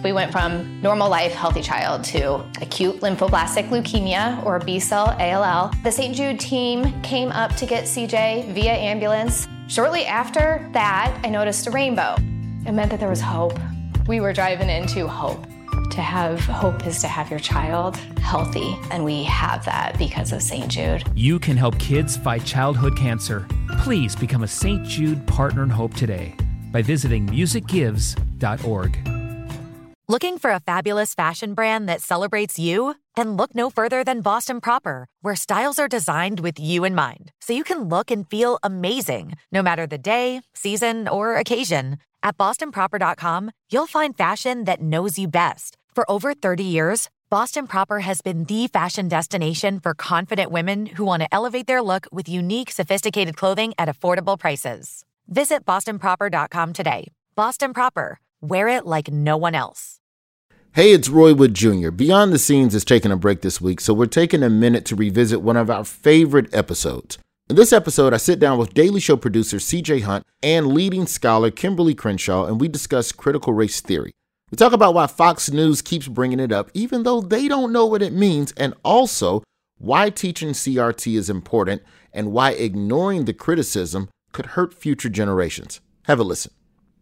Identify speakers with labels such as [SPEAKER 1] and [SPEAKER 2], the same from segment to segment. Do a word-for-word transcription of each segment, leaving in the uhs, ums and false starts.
[SPEAKER 1] We went from normal life, healthy child to acute lymphoblastic leukemia, or B-cell A L L. The Saint Jude team came up to get C J via ambulance. Shortly after that, I noticed a rainbow. It meant that there was hope. We were driving into hope. To have hope is to have your child healthy, and we have that because of Saint Jude.
[SPEAKER 2] You can help kids fight childhood cancer. Please become a Saint Jude Partner in Hope today by visiting music gives dot org.
[SPEAKER 3] Looking for a fabulous fashion brand that celebrates you? Then look no further than Boston Proper, where styles are designed with you in mind, so you can look and feel amazing, no matter the day, season, or occasion. At boston proper dot com, you'll find fashion that knows you best. For over thirty years, Boston Proper has been the fashion destination for confident women who want to elevate their look with unique, sophisticated clothing at affordable prices. Visit boston proper dot com today. Boston Proper. Wear it like no one else.
[SPEAKER 4] Hey, it's Roy Wood Junior Beyond the Scenes is taking a break this week, so we're taking a minute to revisit one of our favorite episodes. In this episode, I sit down with Daily Show producer C J Hunt and leading scholar Kimberly Crenshaw, and we discuss critical race theory. We talk about why Fox News keeps bringing it up, even though they don't know what it means, and also why teaching C R T is important and why ignoring the criticism could hurt future generations. Have a listen.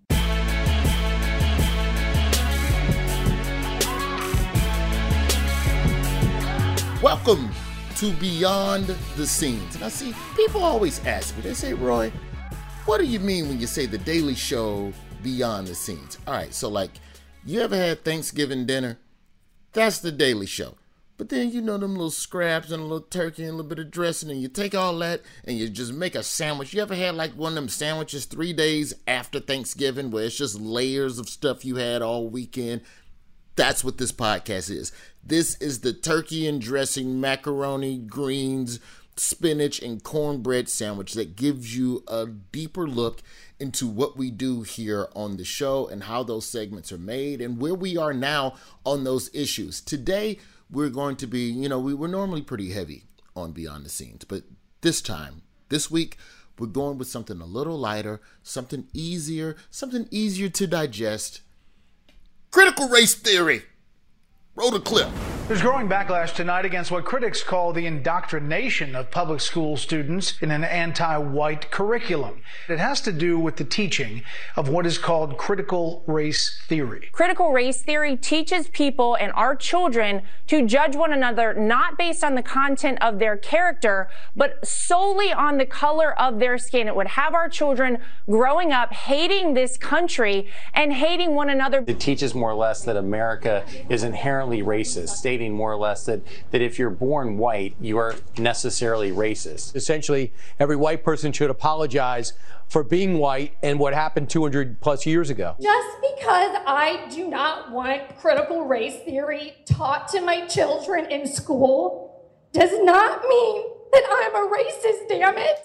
[SPEAKER 4] Welcome to Beyond the Scenes. And I see people always ask me, they say, Roy, what do you mean when you say the Daily Show Beyond the Scenes? All right, so like, you ever had Thanksgiving dinner? That's the Daily Show. But then, you know, them little scraps and a little turkey and a little bit of dressing, and you take all that and you just make a sandwich. You ever had like one of them sandwiches three days after Thanksgiving where it's just layers of stuff you had all weekend? That's what this podcast is. This is the turkey and dressing, macaroni, greens, spinach, and cornbread sandwich that gives you a deeper look into what we do here on the show and how those segments are made and where we are now on those issues. Today, we're going to be, you know, we were normally pretty heavy on Beyond the Scenes, but this time, this week, we're going with something a little lighter, something easier, something easier to digest. Critical race theory. Roll the clip.
[SPEAKER 5] There's growing backlash tonight against what critics call the indoctrination of public school students in an anti-white curriculum. It has to do with the teaching of what is called critical race theory.
[SPEAKER 6] Critical race theory teaches people and our children to judge one another not based on the content of their character, but solely on the color of their skin. It would have our children growing up hating this country and hating one another.
[SPEAKER 7] It teaches more or less that America is inherently racist, stating more or less that, that if you're born white, you are necessarily racist.
[SPEAKER 8] Essentially, every white person should apologize for being white and what happened two hundred plus years ago.
[SPEAKER 9] Just because I do not want critical race theory taught to my children in school does not mean that I'm a racist, damn it.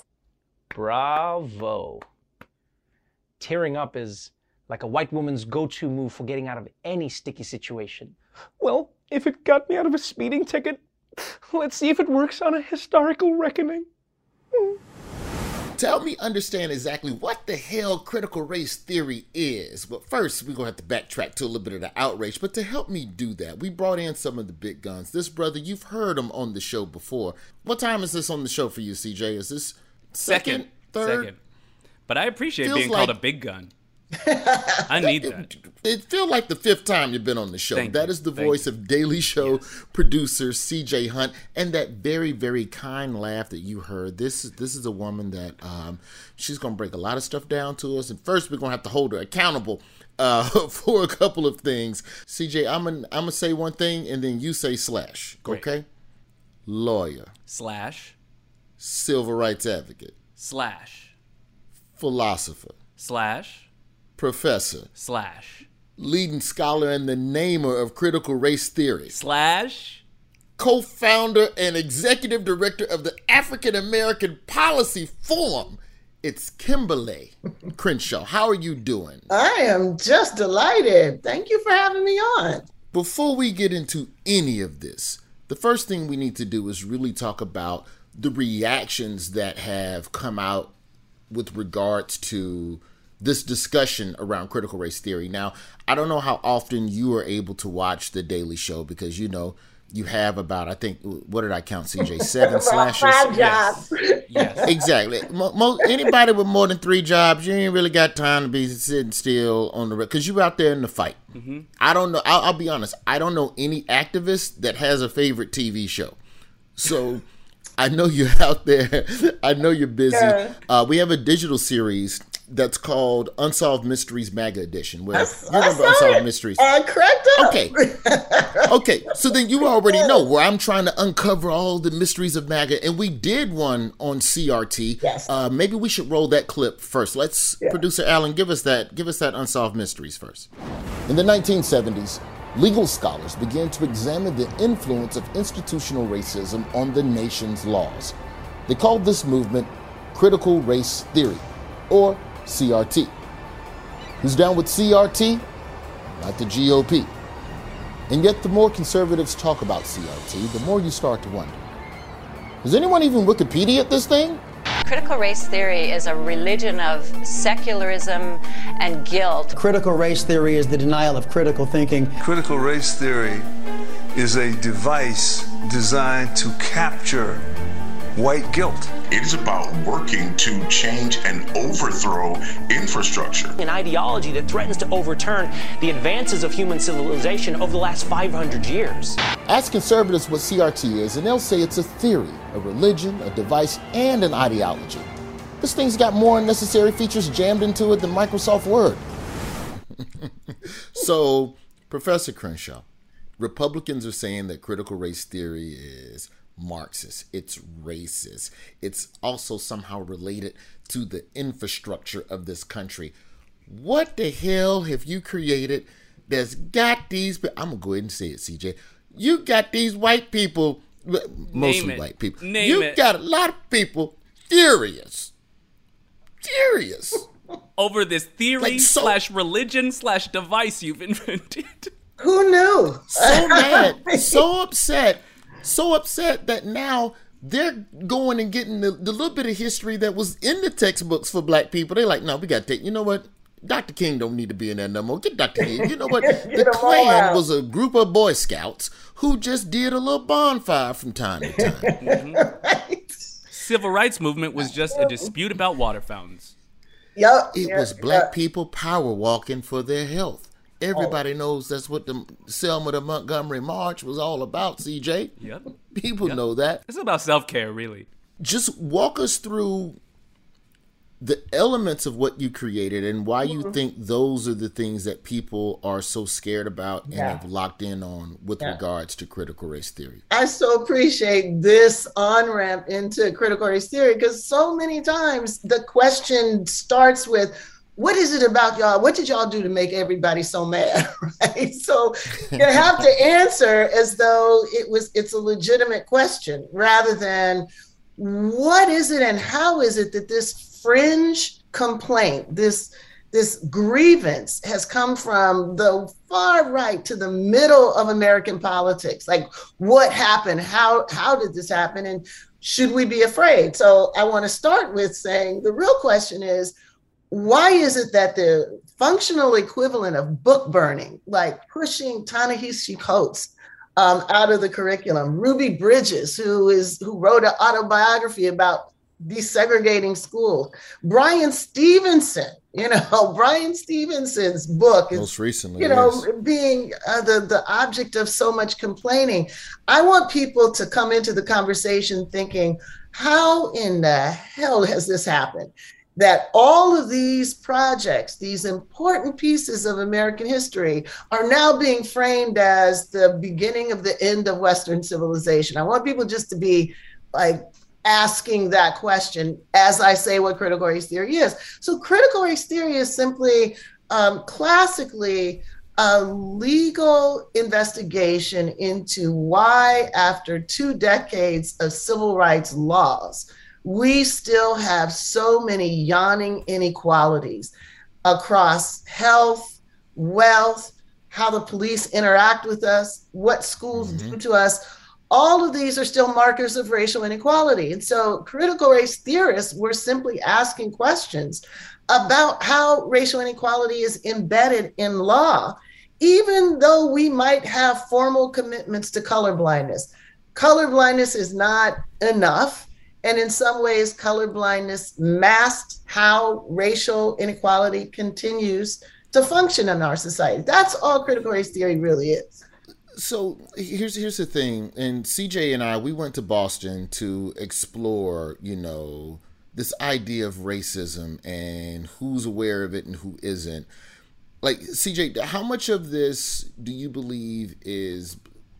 [SPEAKER 10] Bravo. Tearing up is like a white woman's go-to move for getting out of any sticky situation. Well, if it got me out of a speeding ticket, let's see if it works on a historical reckoning.
[SPEAKER 4] Hmm. To help me understand exactly what the hell critical race theory is, but first we're going to have to backtrack to a little bit of the outrage. But to help me do that, we brought in some of the big guns. This brother, you've heard him on the show before. What time is this on the show for you, C J? Is this second,
[SPEAKER 11] second
[SPEAKER 4] third?
[SPEAKER 11] Second. But I appreciate
[SPEAKER 4] Feels
[SPEAKER 11] being
[SPEAKER 4] like...
[SPEAKER 11] called a big gun. I need that.
[SPEAKER 4] It, it feels like the fifth time you've been on the show.
[SPEAKER 11] Thank
[SPEAKER 4] that
[SPEAKER 11] you.
[SPEAKER 4] is the
[SPEAKER 11] Thank
[SPEAKER 4] voice
[SPEAKER 11] you.
[SPEAKER 4] of Daily Show
[SPEAKER 11] yes.
[SPEAKER 4] producer C J Hunt, and that very, very kind laugh that you heard. This is this is a woman that um, she's going to break a lot of stuff down to us. And first, we're going to have to hold her accountable uh, for a couple of things. C J, I'm gonna I'm gonna say one thing, and then you say slash.
[SPEAKER 11] Great.
[SPEAKER 4] Okay? Lawyer
[SPEAKER 11] slash
[SPEAKER 4] civil rights advocate
[SPEAKER 11] slash
[SPEAKER 4] philosopher
[SPEAKER 11] slash
[SPEAKER 4] professor
[SPEAKER 11] slash
[SPEAKER 4] leading scholar and the namer of critical race theory
[SPEAKER 11] slash
[SPEAKER 4] co-founder and executive director of the African American Policy Forum. It's Kimberly Crenshaw. How are you doing?
[SPEAKER 12] I am just delighted. Thank you for having me on.
[SPEAKER 4] Before we get into any of this, the first thing we need to do is really talk about the reactions that have come out with regards to this discussion around critical race theory. Now, I don't know how often you are able to watch The Daily Show because, you know, you have about, I think, what did I count, C J? Seven slashes?
[SPEAKER 12] Five jobs.
[SPEAKER 11] Yes. yes.
[SPEAKER 4] Exactly. Most, anybody with more than three jobs, you ain't really got time to be sitting still on the, because you're out there in the fight. Mm-hmm. I don't know. I'll, I'll be honest. I don't know any activist that has a favorite T V show. So I know you're out there. I know you're busy. Yeah. Uh, we have a digital series that's called Unsolved Mysteries MAGA Edition. Where, you remember Unsolved Mysteries?
[SPEAKER 12] I cracked up.
[SPEAKER 4] Okay. Okay. So then you already know where I'm trying to uncover all the mysteries of MAGA. And we did one on C R T.
[SPEAKER 12] Yes.
[SPEAKER 4] Uh, maybe we should roll that clip first. Let's, yeah. Producer Alan, give us that, give us that Unsolved Mysteries first. In the nineteen seventies, legal scholars began to examine the influence of institutional racism on the nation's laws. They called this movement critical race theory, or C R T. Who's down with C R T? Not the G O P. And yet the more conservatives talk about C R T, the more you start to wonder. Does anyone even Wikipedia this thing?
[SPEAKER 13] Critical race theory is a religion of secularism and guilt.
[SPEAKER 14] Critical race theory is the denial of critical thinking.
[SPEAKER 15] Critical race theory is a device designed to capture white guilt.
[SPEAKER 16] It is about working to change and overthrow infrastructure.
[SPEAKER 10] An ideology that threatens to overturn the advances of human civilization over the last five hundred years.
[SPEAKER 4] Ask conservatives what C R T is, and they'll say it's a theory, a religion, a device, and an ideology. This thing's got more unnecessary features jammed into it than Microsoft Word. So, Professor Crenshaw, Republicans are saying that critical race theory is Marxist, it's racist, it's also somehow related to the infrastructure of this country. What the hell have you created that's got these, I'm gonna go ahead and say it, C J, you got these white people, mostly white people,
[SPEAKER 11] Name
[SPEAKER 4] you
[SPEAKER 11] it.
[SPEAKER 4] got a lot of people furious, furious
[SPEAKER 11] over this theory
[SPEAKER 4] like so,
[SPEAKER 11] slash religion slash device you've invented.
[SPEAKER 12] Who knew?
[SPEAKER 4] So mad, so upset, so upset that now they're going and getting the, the little bit of history that was in the textbooks for black people. They're like, no, we got to take, you know what? Doctor King don't need to be in there no more. Get Doctor King. You know what? The Klan was a group of Boy Scouts who just did a little bonfire from time to time.
[SPEAKER 11] Mm-hmm. Right. Civil rights movement was just a dispute about water fountains.
[SPEAKER 12] Yep.
[SPEAKER 4] It
[SPEAKER 12] yep,
[SPEAKER 4] was black
[SPEAKER 12] yep.
[SPEAKER 4] people power walking for their health. Everybody oh. knows that's what the Selma to Montgomery March was all about, C J.
[SPEAKER 11] Yep.
[SPEAKER 4] People
[SPEAKER 11] yep.
[SPEAKER 4] know that.
[SPEAKER 11] It's about self-care, really.
[SPEAKER 4] Just walk us through the elements of what you created and why you mm-hmm. think those are the things that people are so scared about and yeah. have locked in on with yeah. regards to critical race theory.
[SPEAKER 12] I so appreciate this on-ramp into critical race theory because so many times the question starts with, what is it about y'all? What did y'all do to make everybody so mad? Right? So you have to answer as though it was it's a legitimate question rather than what is it and how is it that this fringe complaint, this this grievance has come from the far right to the middle of American politics? Like what happened? How how did this happen? And should we be afraid? So I want to start with saying the real question is, why is it that the functional equivalent of book burning, like pushing Ta-Nehisi Coates um, out of the curriculum, Ruby Bridges, who is who wrote an autobiography about desegregating school, Brian Stevenson, you know, Brian Stevenson's book is,
[SPEAKER 4] most recently,
[SPEAKER 12] you know,
[SPEAKER 4] yes.
[SPEAKER 12] being uh, the, the object of so much complaining. I want people to come into the conversation thinking, how in the hell has this happened? That all of these projects, these important pieces of American history, are now being framed as the beginning of the end of Western civilization. I want people just to be like asking that question as I say what critical race theory is. So critical race theory is simply um, classically a legal investigation into why, after two decades of civil rights laws, we still have so many yawning inequalities across health, wealth, how the police interact with us, what schools mm-hmm. do to us. all of these are still markers of racial inequality. And so critical race theorists were simply asking questions about how racial inequality is embedded in law, even though we might have formal commitments to colorblindness. Colorblindness is not enough. And in some ways, colorblindness masks how racial inequality continues to function in our society. That's all critical race theory really is.
[SPEAKER 4] So here's here's the thing, and C J and I, we went to Boston to explore, you know, this idea of racism and who's aware of it and who isn't. Like, C J, how much of this do you believe is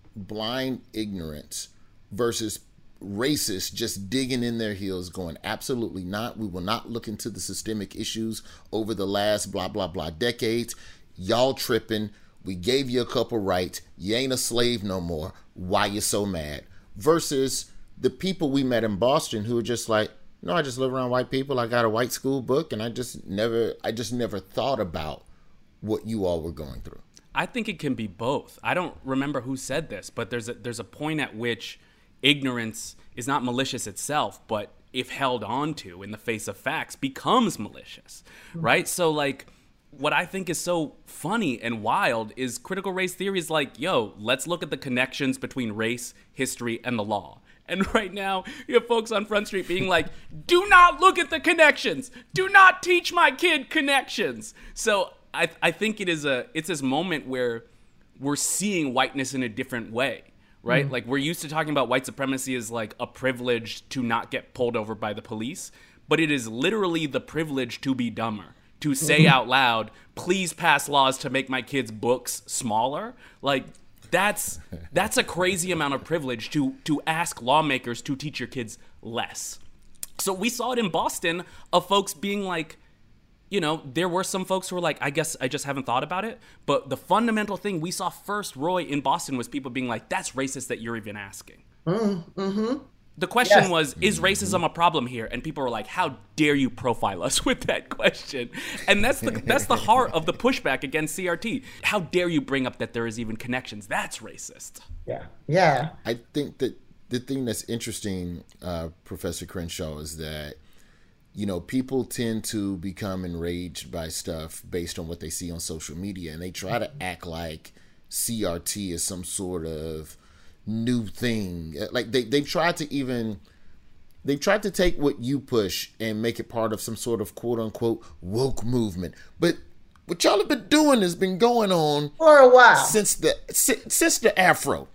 [SPEAKER 4] blind ignorance versus racists just digging in their heels going, absolutely not. We will not look into the systemic issues over the last blah, blah, blah decades. Y'all tripping. We gave you a couple rights. You ain't a slave no more. Why you so mad? Versus the people we met in Boston who are just like, no, I just live around white people. I got a white school book, and I just never, I just never thought about what you all were going through.
[SPEAKER 11] I think it can be both. I don't remember who said this, but there's a, there's a point at which ignorance is not malicious itself, but if held on to in the face of facts, becomes malicious, right? So like, what I think is so funny and wild is critical race theory is like, yo, let's look at the connections between race, history, and the law. And right now, you have folks on Front Street being like, do not look at the connections. Do not teach my kid connections. So I, I think it is a, it's this moment where we're seeing whiteness in a different way, right? Mm-hmm. Like, we're used to talking about white supremacy as like a privilege to not get pulled over by the police, but it is literally the privilege to be dumber. To say out loud, please pass laws to make my kids' books smaller. Like, that's that's a crazy amount of privilege to to ask lawmakers to teach your kids less. So we saw it in Boston of folks being like, you know, there were some folks who were like, I guess I just haven't thought about it. But the fundamental thing we saw first, Roy, in Boston was people being like, that's racist that you're even asking.
[SPEAKER 12] Mm-hmm.
[SPEAKER 11] The question
[SPEAKER 12] Yes.
[SPEAKER 11] was, is racism a problem here? And people were like, how dare you profile us with that question? And that's the that's the heart of the pushback against C R T. How dare you bring up that there is even connections? That's racist.
[SPEAKER 12] Yeah. Yeah.
[SPEAKER 4] I think that the thing that's interesting, uh, Professor Crenshaw, is that, you know, people tend to become enraged by stuff based on what they see on social media. And they try to act like C R T is some sort of new thing. Like they, they've tried to even, they've tried to take what you push and make it part of some sort of quote unquote woke movement. But what y'all have been doing has been going on
[SPEAKER 12] for a while
[SPEAKER 4] since the since the Afro.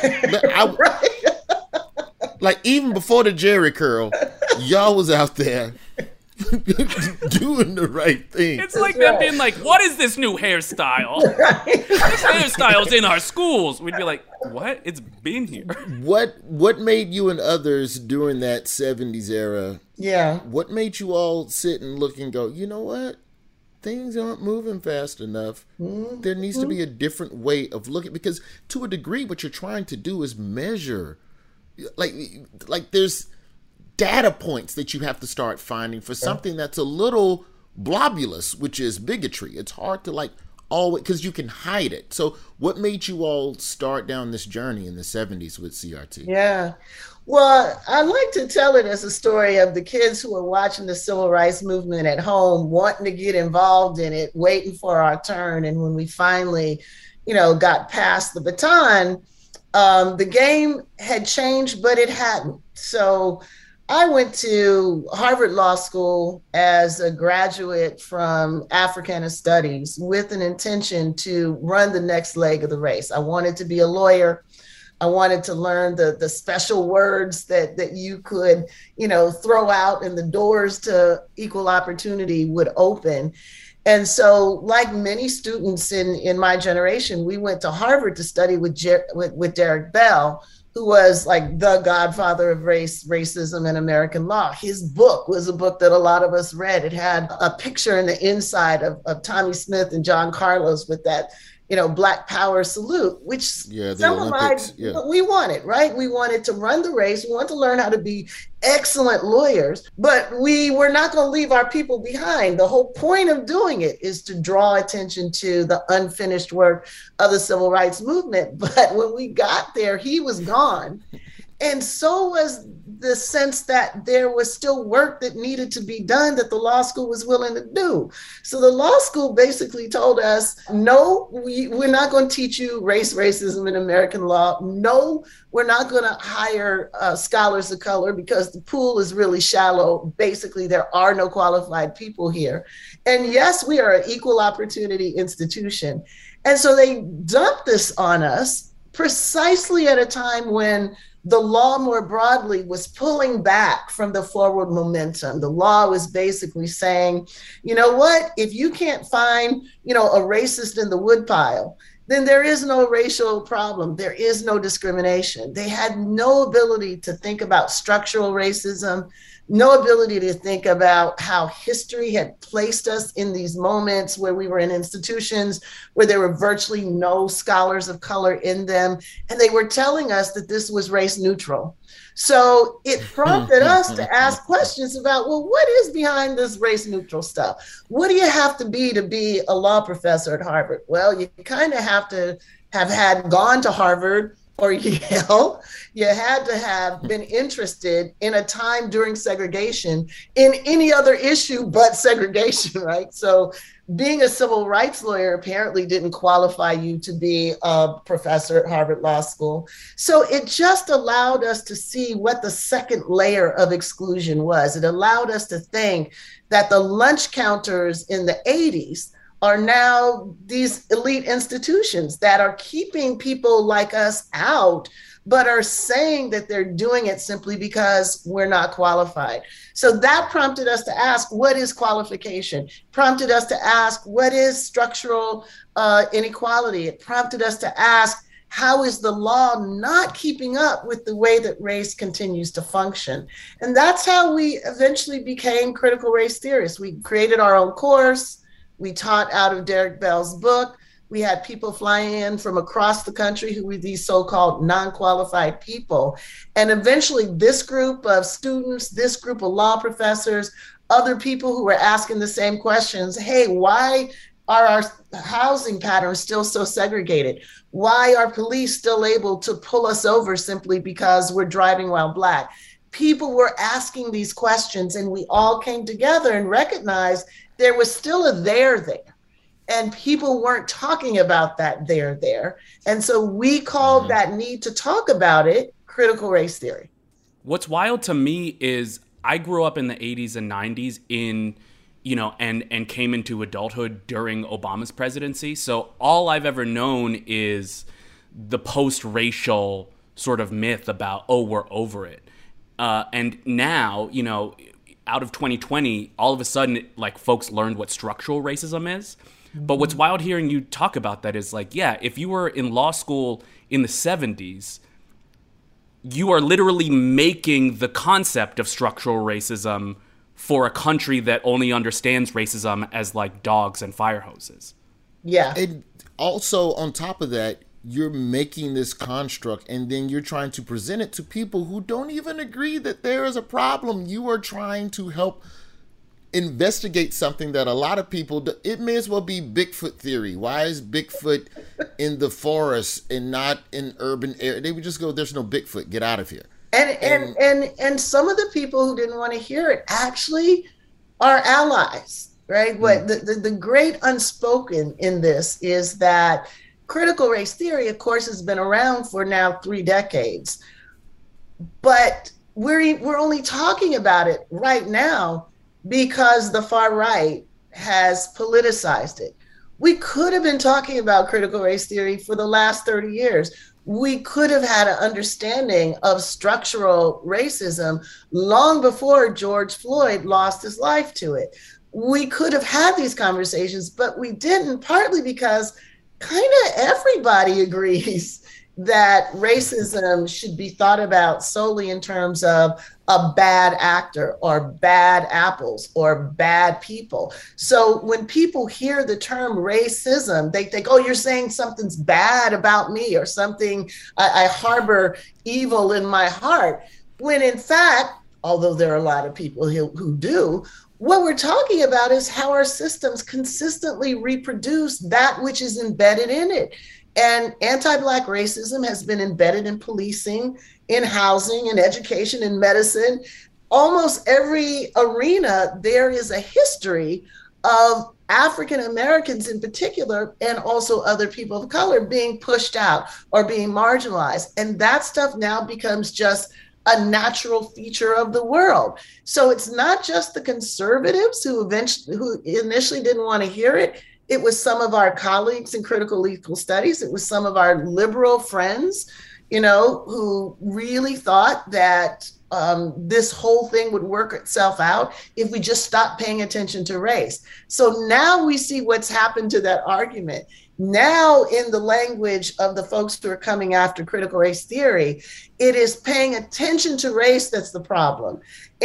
[SPEAKER 4] I, right. Like even before the Jerry curl, y'all was out there doing the right thing.
[SPEAKER 11] It's like them being like, what is this new hairstyle? This hairstyle's in our schools. We'd be like, what? It's been here.
[SPEAKER 4] What what made you and others during that seventies era?
[SPEAKER 12] Yeah.
[SPEAKER 4] What made you all sit and look and go, you know what? Things aren't moving fast enough. Mm-hmm. There needs to be a different way of looking, because to a degree what you're trying to do is measure. Like like there's data points that you have to start finding for something that's a little blobulous, which is bigotry. It's hard to like always, because you can hide it. So what made you all start down this journey in the seventies with C R T?
[SPEAKER 12] Yeah. Well, I like to tell it as a story of the kids who were watching the civil rights movement at home, wanting to get involved in it, waiting for our turn. And when we finally, you know, got past the baton, um, the game had changed, but it hadn't. So I went to Harvard Law School as a graduate from Africana Studies with an intention to run the next leg of the race. I wanted to be a lawyer. I wanted to learn the, the special words that, that you could, you know, throw out, and the doors to equal opportunity would open. And so, like many students in, in my generation, we went to Harvard to study with, Jer- with, with Derek Bell, who was like the godfather of race, racism, and American law. His book was a book that a lot of us read. It had a picture in the inside of, of Tommy Smith and John Carlos with that you know, Black Power salute, which
[SPEAKER 4] yeah,
[SPEAKER 12] symbolized
[SPEAKER 4] yeah.
[SPEAKER 12] what we wanted, right? We wanted to run the race. We wanted to learn how to be excellent lawyers, but we were not going to leave our people behind. The whole point of doing it is to draw attention to the unfinished work of the civil rights movement. But when we got there, he was gone. And so was the sense that there was still work that needed to be done that the law school was willing to do. So the law school basically told us, no, we, we're not going to teach you race, racism in American law. No, we're not going to hire uh, scholars of color because the pool is really shallow. Basically, there are no qualified people here. And yes, we are an equal opportunity institution. And so they dumped this on us precisely at a time when the law more broadly was pulling back from the forward momentum. The law was basically saying, you know what, if you can't find, you know, a racist in the woodpile, then there is no racial problem. There is no discrimination. They had no ability to think about structural racism, no ability to think about how history had placed us in these moments where we were in institutions where there were virtually no scholars of color in them. And they were telling us that this was race neutral. So it prompted us to ask questions about, well, what is behind this race neutral stuff? What do you have to be to be a law professor at Harvard? Well, you kind of have to have had gone to Harvard or Yale. You had to have been interested in a time during segregation in any other issue but segregation, right? So being a civil rights lawyer apparently didn't qualify you to be a professor at Harvard Law School. So it just allowed us to see what the second layer of exclusion was. It allowed us to think that the lunch counters in the eighties are now these elite institutions that are keeping people like us out, but are saying that they're doing it simply because we're not qualified. So that prompted us to ask, what is qualification? Prompted us to ask, what is structural uh, inequality? It prompted us to ask, how is the law not keeping up with the way that race continues to function? And that's how we eventually became critical race theorists. We created our own course. We taught out of Derek Bell's book. We had people flying in from across the country who were these so-called non-qualified people. And eventually this group of students, this group of law professors, other people who were asking the same questions, hey, why are our housing patterns still so segregated? Why are police still able to pull us over simply because we're driving while Black? People were asking these questions, and we all came together and recognized there was still a there there. And people weren't talking about that there there. And so we called mm-hmm. that need to talk about it critical race theory.
[SPEAKER 11] What's wild to me is I grew up in the eighties and nineties in, you know, and, and came into adulthood during Obama's presidency. So all I've ever known is the post-racial sort of myth about, oh, we're over it. Uh, and now, you know, out of twenty twenty, all of a sudden, like, folks learned what structural racism is. But what's wild hearing you talk about that is, like, yeah, if you were in law school in the seventies, you are literally making the concept of structural racism for a country that only understands racism as, like, dogs and fire hoses.
[SPEAKER 12] Yeah.
[SPEAKER 4] And also, on top of that, you're making this construct and then you're trying to present it to people who don't even agree that there is a problem. You are trying to help investigate something that a lot of people do. It may as well be Bigfoot theory. Why is Bigfoot in the forest and not in urban area? They would just go, there's no Bigfoot, get out of here.
[SPEAKER 12] And and and and, and some of the people who didn't want to hear it actually are allies, right? What mm. the, the, the great unspoken in this is that critical race theory, of course, has been around for now three decades, but we're we're only talking about it right now because the far right has politicized it. We could have been talking about critical race theory for the last thirty years. We could have had an understanding of structural racism long before George Floyd lost his life to it. We could have had these conversations, but we didn't, partly because kind of everybody agrees that racism should be thought about solely in terms of a bad actor or bad apples or bad people. So when people hear the term racism, they think, oh, you're saying something's bad about me or something, I, I harbor evil in my heart. When in fact, although there are a lot of people who, who do, what we're talking about is how our systems consistently reproduce that which is embedded in it. And anti-Black racism has been embedded in policing, in housing, in education, in medicine. Almost every arena, there is a history of African Americans in particular, and also other people of color being pushed out or being marginalized. And that stuff now becomes just a natural feature of the world. So it's not just the conservatives who eventually, who initially didn't want to hear it. It was some of our colleagues in critical legal studies. It was some of our liberal friends, you know, who really thought that um, this whole thing would work itself out if we just stopped paying attention to race. So now we see what's happened to that argument. Now, in the language of the folks who are coming after critical race theory, it is paying attention to race that's the problem.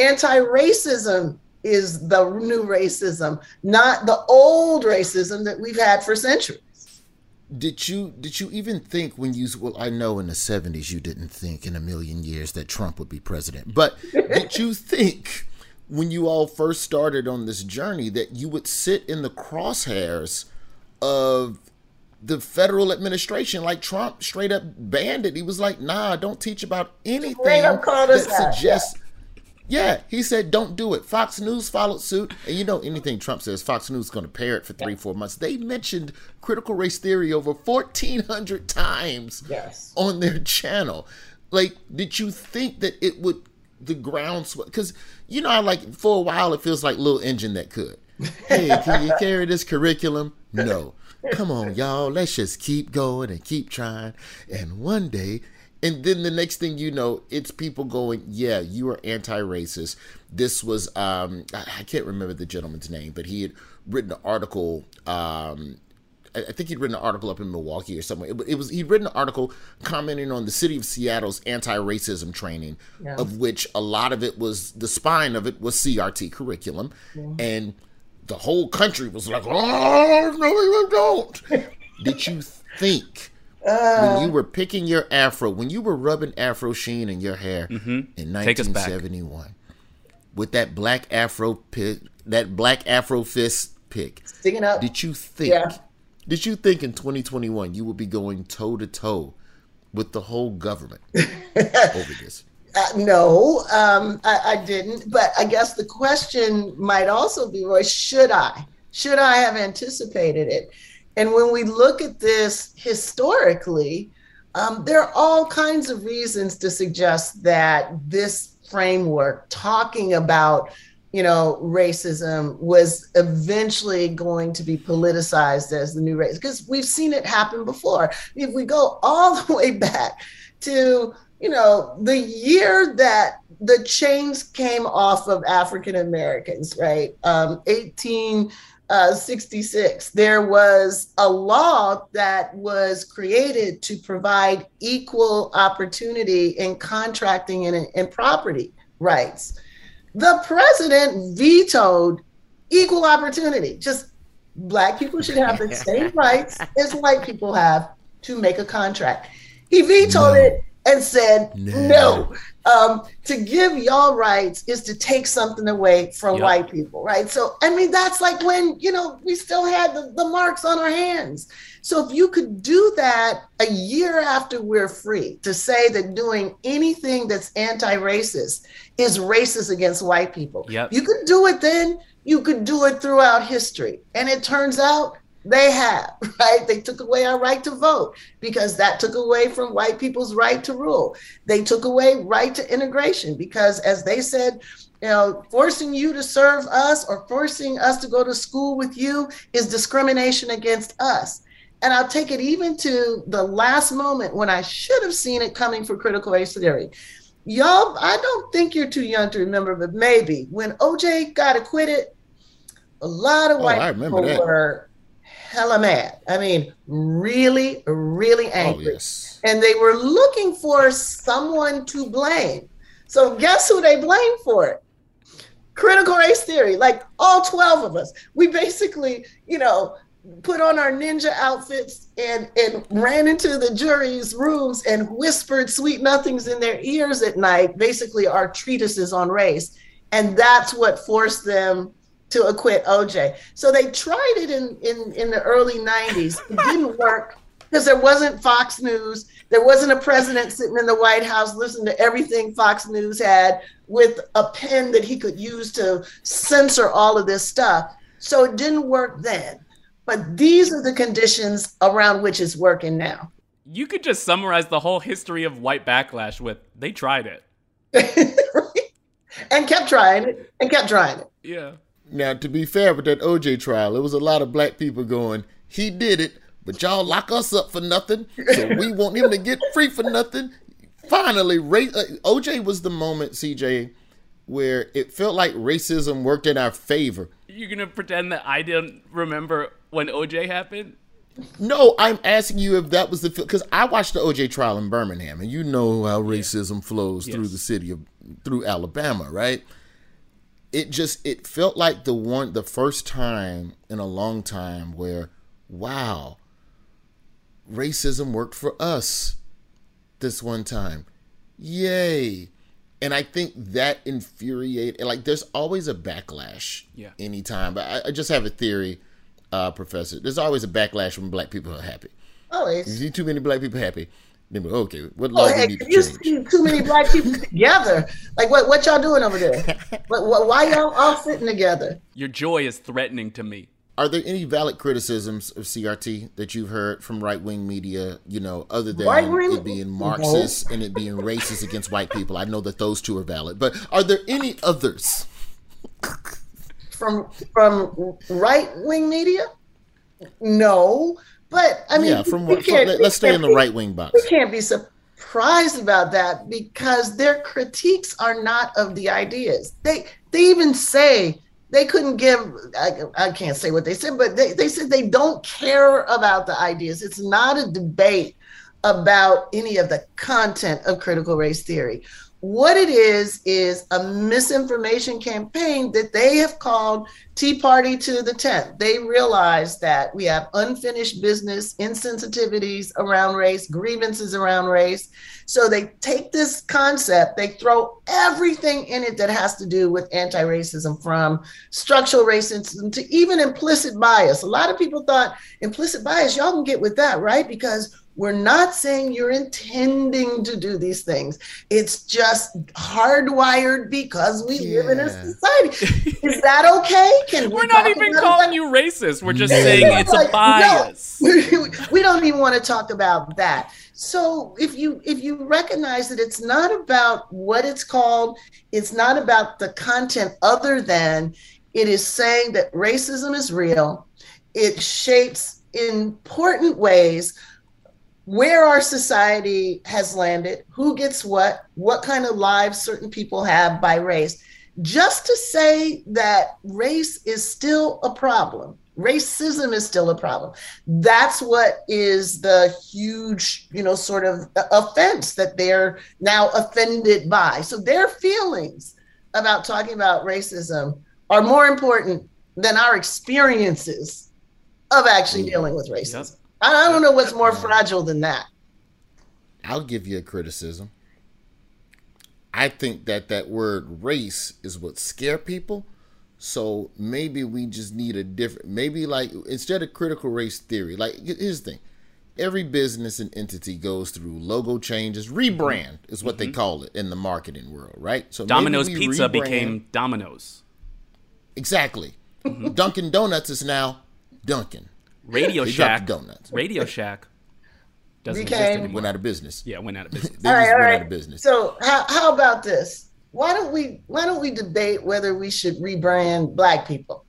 [SPEAKER 12] Anti-racism is the new racism, not the old racism that we've had for centuries.
[SPEAKER 4] Did you did you even think when you, well, I know in the seventies you didn't think in a million years that Trump would be president, but did you think when you all first started on this journey that you would sit in the crosshairs of the federal administration? Like Trump straight up banned it. He was like, nah, don't teach about anything that suggests. Yeah, he said, don't do it. Fox News followed suit. And you know, anything Trump says, Fox News is going to parrot for three, four months. They mentioned critical race theory over fourteen hundred times
[SPEAKER 12] yes.
[SPEAKER 4] on their channel. Like, did you think that it would, the ground, because, you know, like for a while, it feels like Little Engine that could. Hey, can you carry this curriculum? No. Come on, y'all. Let's just keep going and keep trying. And one day, and then the next thing you know, it's people going, yeah, you are anti-racist. This was, um, I can't remember the gentleman's name, but he had written an article. Um, I think he'd written an article up in Milwaukee or somewhere. It, it was he'd written an article commenting on the city of Seattle's anti-racism training, yeah. of which a lot of it was, the spine of it was C R T curriculum. Yeah. And the whole country was like, oh, no, you don't. Did you think... Uh, when you were picking your afro, when you were rubbing Afro Sheen in your hair mm-hmm. in nineteen seventy-one, with that black afro pick, that black afro fist pick,
[SPEAKER 12] sticking up,
[SPEAKER 4] did you think? Yeah. Did you think in twenty twenty-one you would be going toe to toe with the whole government over this?
[SPEAKER 12] Uh, no, um, I, I didn't. But I guess the question might also be, Roy, should I? Should I have anticipated it? And when we look at this historically, um, there are all kinds of reasons to suggest that this framework, talking about, you know, racism, was eventually going to be politicized as the new race, because we've seen it happen before. If we go all the way back to, you know, the year that the chains came off of African Americans, right? Um, eighteen sixty-six, there was a law that was created to provide equal opportunity in contracting and in property rights. The president vetoed equal opportunity. Just Black people should have the same rights as white people have to make a contract. He vetoed no. it and said, no, no. Um, to give y'all rights is to take something away from yep. white people, right? So, I mean, that's like when, you know, we still had the, the marks on our hands. So if you could do that a year after we're free, to say that doing anything that's anti-racist is racist against white people,
[SPEAKER 11] yep.
[SPEAKER 12] you could do it then, you could do it throughout history. And it turns out they have, right? They took away our right to vote because that took away from white people's right to rule. They took away right to integration because, as they said, you know, forcing you to serve us or forcing us to go to school with you is discrimination against us. And I'll take it even to the last moment when I should have seen it coming for critical race theory. Y'all, I don't think you're too young to remember, but maybe when O J got acquitted, a lot of
[SPEAKER 4] oh,
[SPEAKER 12] white people
[SPEAKER 4] that.
[SPEAKER 12] were hella mad. I mean, really, really angry.
[SPEAKER 4] Oh, yes.
[SPEAKER 12] and they were looking for someone to blame. So guess who they blamed for it? Critical race theory. Like all twelve of us, we basically, you know, put on our ninja outfits and, and ran into the jury's rooms and whispered sweet nothings in their ears at night, basically our treatises on race. And that's what forced them to acquit O J. So they tried it in, in, in the early nineties. It didn't work because there wasn't Fox News. There wasn't a president sitting in the White House listening to everything Fox News had with a pen that he could use to censor all of this stuff. So it didn't work then. But these are the conditions around which it's working now.
[SPEAKER 11] You could just summarize the whole history of white backlash with, they tried it.
[SPEAKER 12] And kept trying it, and kept trying it.
[SPEAKER 11] Yeah.
[SPEAKER 4] Now, to be fair with that O J trial, there was a lot of black people going, he did it, but y'all lock us up for nothing, so we want him to get free for nothing. Finally, race, uh, O J was the moment, C J, where it felt like racism worked in our favor.
[SPEAKER 11] You're going to pretend that I didn't remember when O J happened?
[SPEAKER 4] No, I'm asking you if that was the, because I watched the O J trial in Birmingham, and you know how racism yeah. flows yes. through the city of, through Alabama, right? It just, it felt like the one, the first time in a long time where, wow, racism worked for us this one time. Yay. And I think that infuriated, like there's always a backlash
[SPEAKER 11] yeah.
[SPEAKER 4] anytime. But I, I just have a theory, uh, Professor. There's always a backlash when black people are happy.
[SPEAKER 12] Always.
[SPEAKER 4] You see too many black people happy, then we're okay. What law
[SPEAKER 12] oh, hey,
[SPEAKER 4] we need to
[SPEAKER 12] you
[SPEAKER 4] change?
[SPEAKER 12] See too many black people together. Like what? What y'all doing over there? what, what, why y'all all sitting together?
[SPEAKER 11] Your joy is threatening to me.
[SPEAKER 4] Are there any valid criticisms of C R T that you've heard from right-wing media, you know, other than
[SPEAKER 12] right-wing?
[SPEAKER 4] it being Marxist no. and it being racist against white people? I know that those two are valid, but are there any others?
[SPEAKER 12] From from right-wing media? No, but I mean,
[SPEAKER 4] yeah, from, from let's stay in the right-wing box.
[SPEAKER 12] We can't be surprised about that because their critiques are not of the ideas. They they even say. They couldn't give, I, I can't say what they said, but they, they said they don't care about the ideas. It's not a debate about any of the content of critical race theory. What it is, is a misinformation campaign that they have called Tea Party to the tenth. They realize that we have unfinished business, insensitivities around race, grievances around race. So they take this concept, they throw everything in it that has to do with anti-racism, from structural racism to even implicit bias. A lot of people thought implicit bias, y'all can get with that, right? Because we're not saying you're intending to do these things. It's just hardwired because we yeah. live in a society. Is that okay? Can we
[SPEAKER 11] We're not even calling that? You racist. We're just saying it's like, a bias.
[SPEAKER 12] No, we don't even want to talk about that. So if you if you recognize that it's not about what it's called, it's not about the content other than it is saying that racism is real. It shapes in important ways where our society has landed, who gets what, what kind of lives certain people have by race. Just to say that race is still a problem, racism is still a problem. That's what is the huge, you know, sort of offense that they're now offended by. So their feelings about talking about racism are more important than our experiences of actually dealing with racism. Yep. I don't know what's more fragile than that.
[SPEAKER 4] I'll give you a criticism. I think that that word race is what scare people. So maybe we just need a different, maybe like instead of critical race theory, like here's the thing. Every business and entity goes through logo changes. Rebrand is what mm-hmm. they call it in the marketing world, right? So
[SPEAKER 11] Domino's Pizza rebrand. became Domino's.
[SPEAKER 4] Exactly. Mm-hmm. Dunkin' Donuts is now Dunkin'.
[SPEAKER 11] Radio
[SPEAKER 4] they
[SPEAKER 11] Shack.
[SPEAKER 4] Donuts.
[SPEAKER 11] Radio Shack doesn't
[SPEAKER 12] Became,
[SPEAKER 11] exist anymore.
[SPEAKER 4] Went out of business.
[SPEAKER 11] Yeah, went out of business.
[SPEAKER 4] they
[SPEAKER 12] all
[SPEAKER 4] just
[SPEAKER 12] right, all
[SPEAKER 4] went
[SPEAKER 12] right.
[SPEAKER 4] out of business.
[SPEAKER 12] So how how about this? Why don't we why don't we debate whether we should rebrand Black people?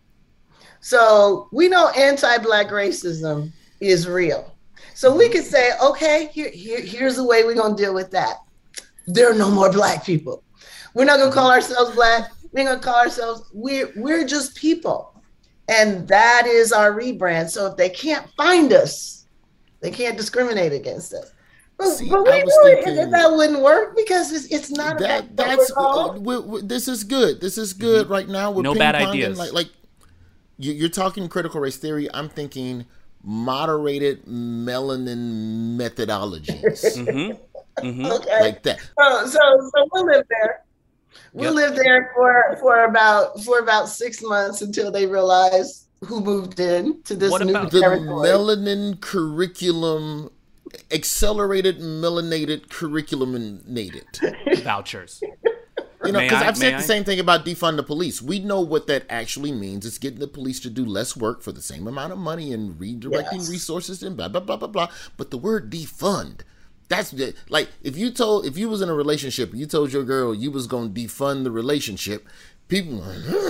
[SPEAKER 12] So we know anti-Black racism is real. So we could say, okay, here, here here's the way we're gonna deal with that. There are no more Black people. We're not gonna call ourselves Black. We're gonna call ourselves we're we're just people. And that is our rebrand. So if they can't find us, they can't discriminate against us.
[SPEAKER 4] See,
[SPEAKER 12] but
[SPEAKER 4] I
[SPEAKER 12] we
[SPEAKER 4] was
[SPEAKER 12] knew
[SPEAKER 4] thinking
[SPEAKER 12] that, that wouldn't work because it's, it's not
[SPEAKER 4] that.
[SPEAKER 12] about
[SPEAKER 4] That's
[SPEAKER 12] protocol.
[SPEAKER 4] uh, we, we, this is good. This is good right now. We're
[SPEAKER 11] No bad
[SPEAKER 4] ping-ponging,
[SPEAKER 11] ideas.
[SPEAKER 4] Like, like you, you're talking critical race theory. I'm thinking moderated melanin methodologies,
[SPEAKER 11] Mm-hmm. Mm-hmm.
[SPEAKER 12] Okay.
[SPEAKER 4] like that.
[SPEAKER 12] So, so, so we'll live there. We'll
[SPEAKER 11] Yep.
[SPEAKER 12] live there for for about for about six months until they realize who moved in to this
[SPEAKER 11] What
[SPEAKER 12] new
[SPEAKER 11] about
[SPEAKER 4] The
[SPEAKER 12] territory.
[SPEAKER 4] melanin curriculum, accelerated melanated curriculum-nated.
[SPEAKER 11] Vouchers.
[SPEAKER 4] You know,
[SPEAKER 11] May
[SPEAKER 4] because
[SPEAKER 11] I-
[SPEAKER 4] I've said
[SPEAKER 11] may
[SPEAKER 4] the
[SPEAKER 11] I?
[SPEAKER 4] same thing about defund the police. We know what that actually means. It's getting the police to do less work for the same amount of money and redirecting
[SPEAKER 12] Yes.
[SPEAKER 4] resources and blah, blah, blah, blah, blah. But the word defund, that's the, like, if you told, if you was in a relationship and you told your girl you was going to defund the relationship, people,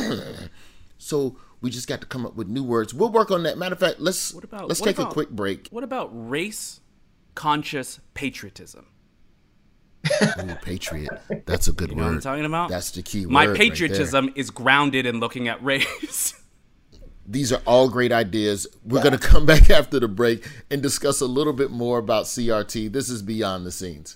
[SPEAKER 4] so we just got to come up with new words. We'll work on that. Matter of fact, let's,
[SPEAKER 11] What about,
[SPEAKER 4] let's
[SPEAKER 11] what
[SPEAKER 4] take
[SPEAKER 11] about-
[SPEAKER 4] a quick break.
[SPEAKER 11] What about race-conscious patriotism?
[SPEAKER 4] Ooh, patriot. That's a good
[SPEAKER 11] You know
[SPEAKER 4] word.
[SPEAKER 11] what I'm talking about?
[SPEAKER 4] That's the key
[SPEAKER 11] My
[SPEAKER 4] word right there.
[SPEAKER 11] patriotism is grounded in looking at race.
[SPEAKER 4] These are all great ideas. We're going to come back after the break and discuss a little bit more about C R T. This is Beyond the Scenes.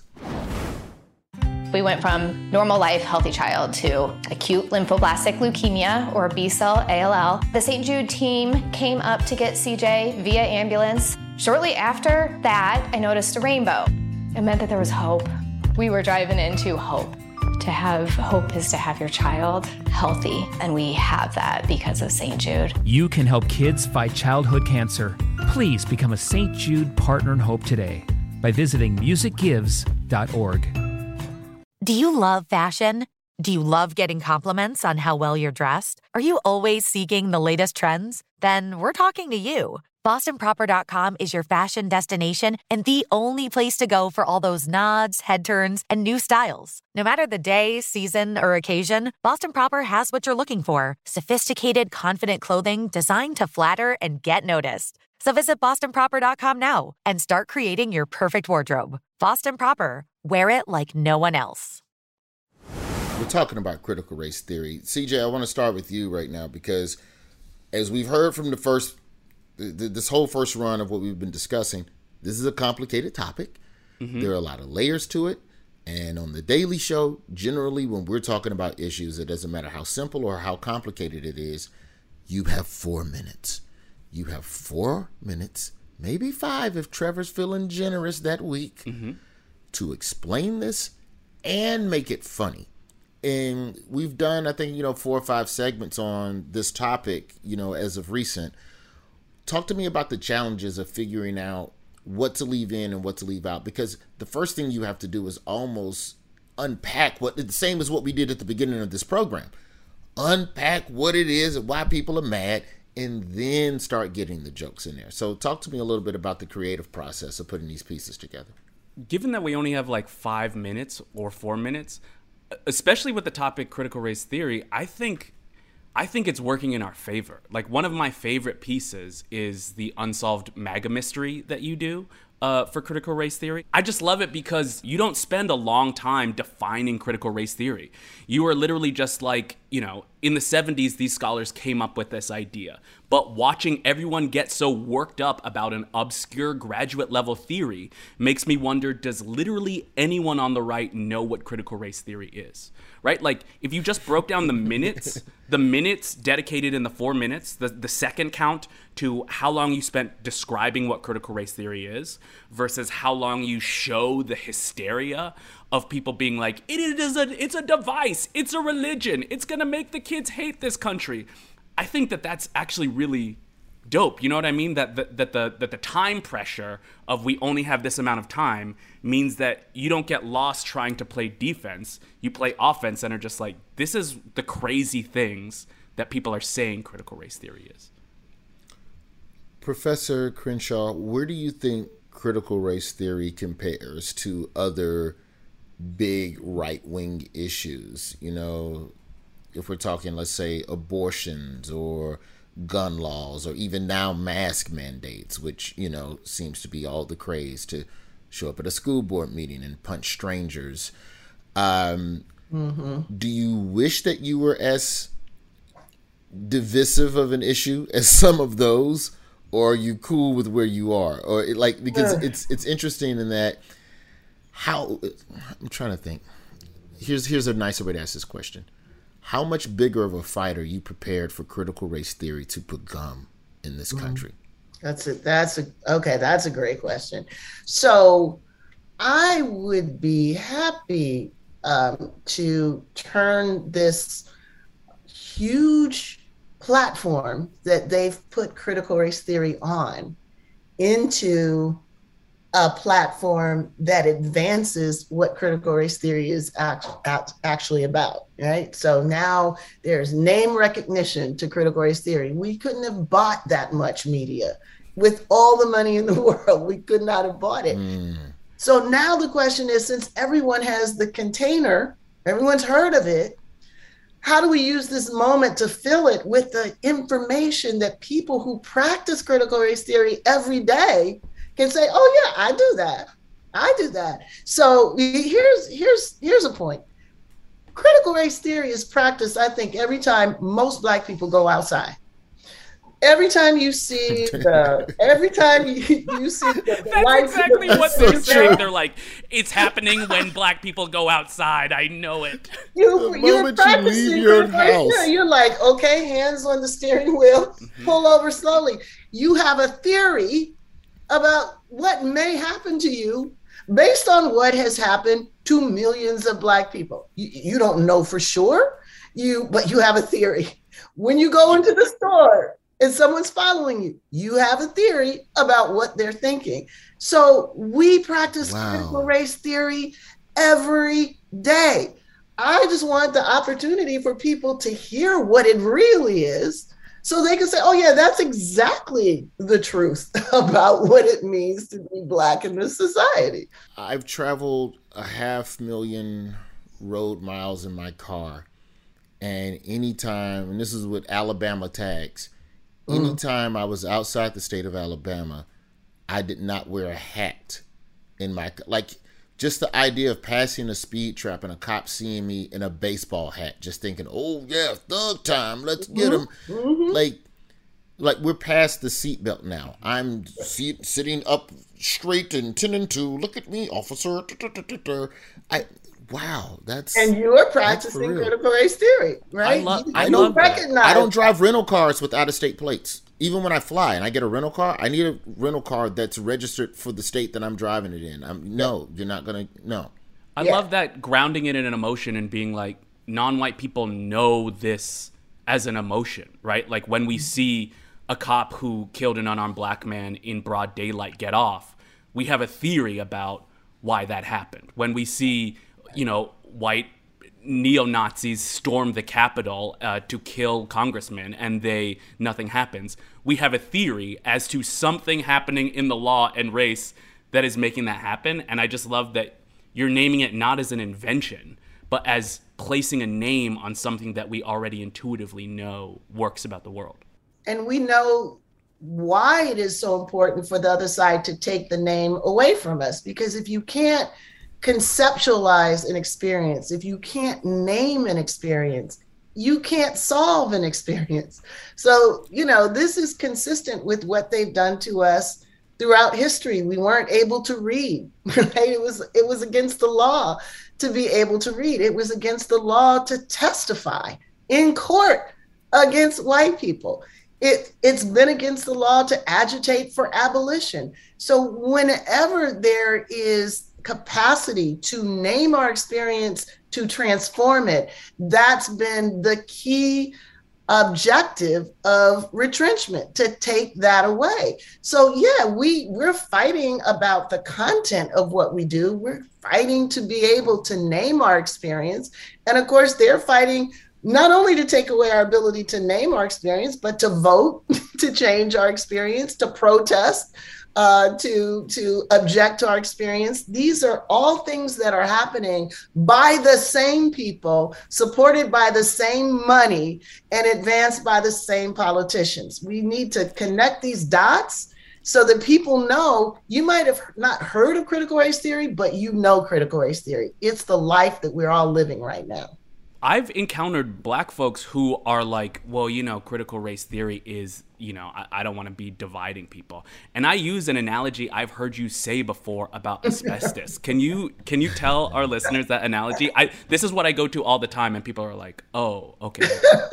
[SPEAKER 1] We went from normal life, healthy child to acute lymphoblastic leukemia or B-cell A L L. The Saint Jude team came up to get C J via ambulance. Shortly after that, I noticed a rainbow. It meant that there was hope. We were driving into hope. To have hope is to have your child healthy, and we have that because of Saint Jude.
[SPEAKER 2] You can help kids fight childhood cancer. Please become a Saint Jude Partner in Hope today by visiting music gives dot org.
[SPEAKER 3] Do you love fashion? Do you love getting compliments on how well you're dressed? Are you always seeking the latest trends? Then we're talking to you. Boston Proper dot com is your fashion destination and the only place to go for all those nods, head turns, and new styles. No matter the day, season, or occasion, Boston Proper has what you're looking for. Sophisticated, confident clothing designed to flatter and get noticed. So visit Boston Proper dot com now and start creating your perfect wardrobe. Boston Proper. Wear it like no one else.
[SPEAKER 4] We're talking about critical race theory. C J, I want to start with you right now because as we've heard from the first this whole first run of what we've been discussing, this is a complicated topic. Mm-hmm. There are a lot of layers to it. And on the Daily Show, generally when we're talking about issues, it doesn't matter how simple or how complicated it is, you have four minutes. You have four minutes, maybe five if Trevor's feeling generous that week, mm-hmm. to explain this and make it funny. And we've done, I think, you know, four or five segments on this topic, you know, as of recent. Talk to me about the challenges of figuring out what to leave in and what to leave out, because the first thing you have to do is almost unpack what the same as what we did at the beginning of this program. Unpack what it is and why people are mad, and then start getting the jokes in there. So talk to me a little bit about the creative process of putting these pieces together.
[SPEAKER 11] Given that we only have like five minutes or four minutes, especially with the topic critical race theory, I think I think it's working in our favor. Like, one of my favorite pieces is the unsolved MAGA mystery that you do uh, for critical race theory. I just love it because you don't spend a long time defining critical race theory. You are literally just like, you know, in the seventies, these scholars came up with this idea. But watching everyone get so worked up about an obscure graduate level theory makes me wonder, does literally anyone on the right know what critical race theory is? Right? Like, if you just broke down the minutes, the minutes dedicated in the four minutes, the, the second count to how long you spent describing what critical race theory is versus how long you show the hysteria of people being like, it is a, it's a device, it's a religion, it's going to make the kids hate this country. I think that that's actually really dope. You know what I mean? That, that, that, the, that the time pressure of we only have this amount of time means that you don't get lost trying to play defense. You play offense and are just like, this is the crazy things that people are saying critical race theory is.
[SPEAKER 4] Professor Crenshaw, where do you think critical race theory compares to other big right-wing issues? You know, if we're talking, let's say, abortions or gun laws, or even now mask mandates, which, you know, seems to be all the craze to show up at a school board meeting and punch strangers. Um, mm-hmm. Do you wish that you were as divisive of an issue as some of those, or are you cool with where you are? Or like, because it's it's interesting in that how, I'm trying to think. Here's here's a nicer way to ask this question. How much bigger of a fight are you prepared for critical race theory to become in this country?
[SPEAKER 12] That's a, that's a, okay, that's a great question. So I would be happy um, to turn this huge platform that they've put critical race theory on into a platform that advances what critical race theory is act, act, actually about, right? So now there's name recognition to critical race theory. We couldn't have bought that much media. With all the money in the world, we could not have bought it. Mm. So now the question is, since everyone has the container, everyone's heard of it, how do we use this moment to fill it with the information that people who practice critical race theory every day can say, oh yeah, I do that. I do that. So here's here's here's a point. Critical race theory is practiced, I think, every time most Black people go outside. Every time you see the, every time you, you see the, the
[SPEAKER 11] That's
[SPEAKER 12] white
[SPEAKER 11] exactly
[SPEAKER 12] people,
[SPEAKER 11] what they're saying. They're like, it's happening when Black people go outside. I know it.
[SPEAKER 12] You,
[SPEAKER 4] The
[SPEAKER 12] you're
[SPEAKER 4] moment you
[SPEAKER 12] practicing
[SPEAKER 4] leave your
[SPEAKER 12] critical race
[SPEAKER 4] house.
[SPEAKER 12] theory. You're like, okay, hands on the steering wheel,
[SPEAKER 11] Mm-hmm.
[SPEAKER 12] pull over slowly. You have a theory about what may happen to you based on what has happened to millions of Black people. You, you don't know for sure, you but you have a theory. When you go into the store and someone's following you, you have a theory about what they're thinking. So we practice
[SPEAKER 4] Wow.
[SPEAKER 12] critical race theory every day. I just want the opportunity for people to hear what it really is so they can say, oh yeah, that's exactly the truth about what it means to be Black in this society.
[SPEAKER 4] I've traveled a half million road miles in my car. And anytime, and this is with Alabama tags, anytime I was outside the state of Alabama, I did not wear a hat in my, like, just the idea of passing a speed trap and a cop seeing me in a baseball hat, just thinking, oh yeah, thug time, let's get him.
[SPEAKER 12] Mm-hmm.
[SPEAKER 4] Like, like we're past the seatbelt now. I'm seat, sitting up straight and ten and two. Look at me, officer. I, wow, that's
[SPEAKER 12] And you are
[SPEAKER 4] that's
[SPEAKER 12] practicing
[SPEAKER 4] for real.
[SPEAKER 12] critical race theory, right?
[SPEAKER 11] I love-
[SPEAKER 12] You-
[SPEAKER 11] I
[SPEAKER 12] you
[SPEAKER 11] love that.
[SPEAKER 12] recognize.
[SPEAKER 4] I don't drive rental cars with out-of-state plates. Even when I fly and I get a rental car, I need a rental car that's registered for the state that I'm driving it in. I'm, no, you're not gonna. No.
[SPEAKER 11] I
[SPEAKER 12] Yeah.
[SPEAKER 11] love that, grounding it in an emotion and being like, non-white people know this as an emotion, right? Like when we see a cop who killed an unarmed Black man in broad daylight get off, we have a theory about why that happened. When we see, you know, white neo-Nazis storm the Capitol uh, to kill congressmen and they nothing happens, we have a theory as to something happening in the law and race that is making that happen. And I just love that you're naming it not as an invention, but as placing a name on something that we already intuitively know works about the world.
[SPEAKER 12] And we know why it is so important for the other side to take the name away from us. Because if you can't conceptualize an experience, if you can't name an experience, you can't solve an experience. So, you know, this is consistent with what they've done to us throughout history. We weren't able to read, right? It was, it was against the law to be able to read. It was against the law to testify in court against white people. It, it's been against the law to agitate for abolition. So whenever there is capacity to name our experience, to transform it, that's been the key objective of retrenchment, to take that away. So yeah, we, we're fighting about the content of what we do. We're fighting to be able to name our experience. And of course, they're fighting not only to take away our ability to name our experience, but to vote, to change our experience, to protest, uh, to, to object to our experience. These are all things that are happening by the same people, supported by the same money, and advanced by the same politicians. We need to connect these dots so that people know. You might have not heard of critical race theory, but you know critical race theory. It's the life that we're all living right now.
[SPEAKER 11] I've encountered black folks who are like, well, you know, critical race theory is, you know, I, I don't want to be dividing people. And I use an analogy I've heard you say before about asbestos. Can you can you tell our listeners that analogy? I this is what I go to all the time, and people are like, oh, okay.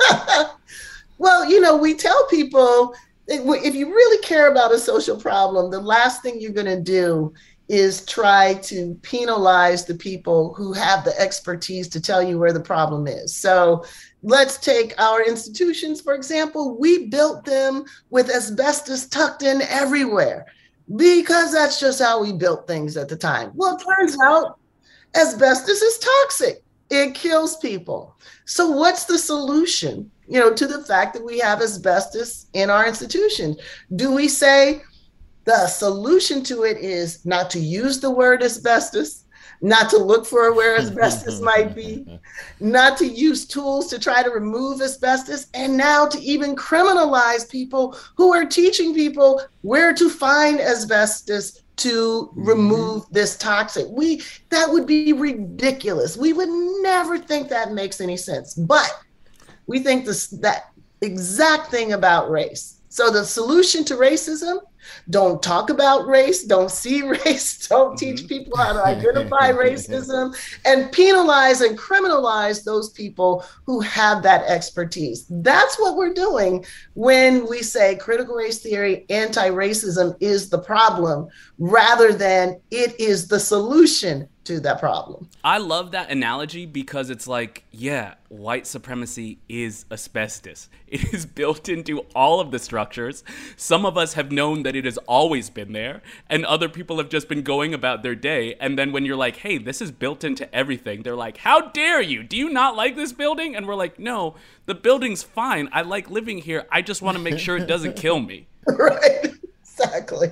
[SPEAKER 12] Well, you know, we tell people, if you really care about a social problem, the last thing you're going to do is try to penalize the people who have the expertise to tell you where the problem is. So let's take our institutions, for example. We built them with asbestos tucked in everywhere because that's just how we built things at the time. Well, it turns out asbestos is toxic. It kills people. So what's the solution, you know, to the fact that we have asbestos in our institutions? Do we say, the solution to it is not to use the word asbestos, not to look for where asbestos might be, not to use tools to try to remove asbestos, and now to even criminalize people who are teaching people where to find asbestos to remove this toxic. We that would be ridiculous. We would never think that makes any sense. But we think this that exact thing about race. So the solution to racism, don't talk about race, don't see race, don't mm-hmm. teach people how to identify racism, and penalize and criminalize those people who have that expertise. That's what we're doing when we say critical race theory, anti-racism is the problem, rather than it is the solution to that problem.
[SPEAKER 11] I love that analogy because it's like, yeah, white supremacy is asbestos. It is built into all of the structures. Some of us have known that it has always been there, and other people have just been going about their day. And then when you're like, hey, this is built into everything, they're like, how dare you? Do you not like this building? And we're like, no, the building's fine. I like living here. I just want to make sure it doesn't kill me.
[SPEAKER 12] Right, exactly.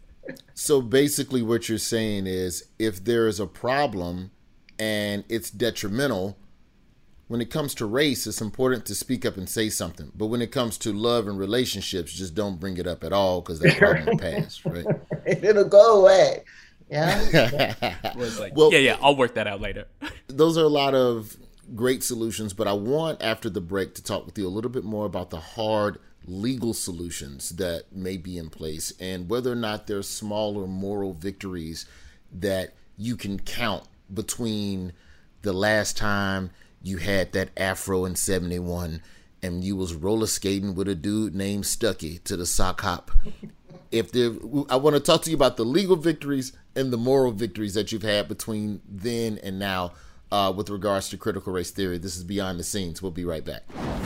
[SPEAKER 4] So basically what you're saying is if there is a problem and it's detrimental, when it comes to race, it's important to speak up and say something. But when it comes to love and relationships, just don't bring it up at all because that problem will pass, right?
[SPEAKER 12] It'll go away. Yeah.
[SPEAKER 11] Like, well, yeah, yeah, I'll work that out later.
[SPEAKER 4] Those are a lot of great solutions, but I want after the break to talk with you a little bit more about the hard legal solutions that may be in place and whether or not there's smaller moral victories that you can count between the last time you had that afro in seventy-one and you was roller skating with a dude named Stucky to the sock hop. If there, I want to talk to you about the legal victories and the moral victories that you've had between then and now uh, with regards to critical race theory. This is Beyond the Scenes. We'll be right back.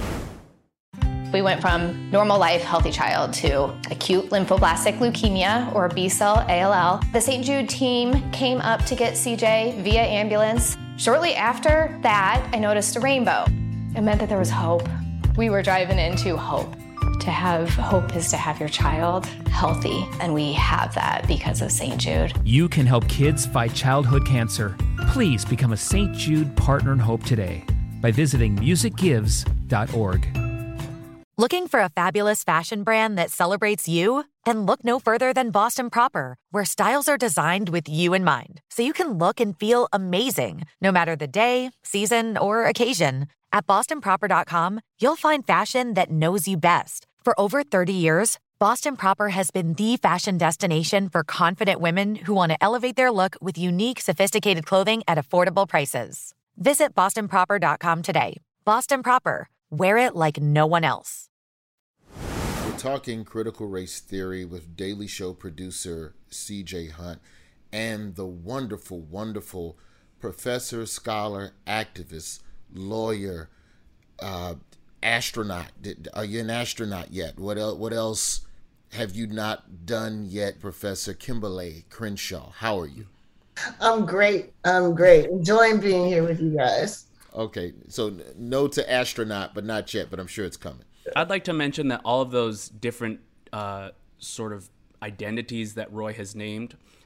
[SPEAKER 1] We went from normal life, healthy child to acute lymphoblastic leukemia, or B-cell A L L. The Saint Jude team came up to get C J via ambulance. Shortly after that, I noticed a rainbow. It meant that there was hope. We were driving into hope. To have hope is to have your child healthy, and we have that because of Saint Jude.
[SPEAKER 2] You can help kids fight childhood cancer. Please become a Saint Jude Partner in Hope today by visiting music gives dot org.
[SPEAKER 3] Looking for a fabulous fashion brand that celebrates you? Then look no further than Boston Proper, where styles are designed with you in mind, so you can look and feel amazing, no matter the day, season, or occasion. At boston proper dot com, you'll find fashion that knows you best. For over thirty years, Boston Proper has been the fashion destination for confident women who want to elevate their look with unique, sophisticated clothing at affordable prices. Visit boston proper dot com today. Boston Proper. Wear it like no one else.
[SPEAKER 4] We're talking critical race theory with Daily Show producer C J Hunt and the wonderful, wonderful professor, scholar, activist, lawyer, uh, astronaut. Are you an astronaut yet? What else, what else have you not done yet, Professor Kimberly Crenshaw? How are you?
[SPEAKER 12] I'm great. I'm great. Enjoying being here with you guys.
[SPEAKER 4] Okay, so no to astronaut, but not yet, but I'm sure it's coming.
[SPEAKER 11] I'd like to mention that all of those different uh, sort of identities that Roy has named,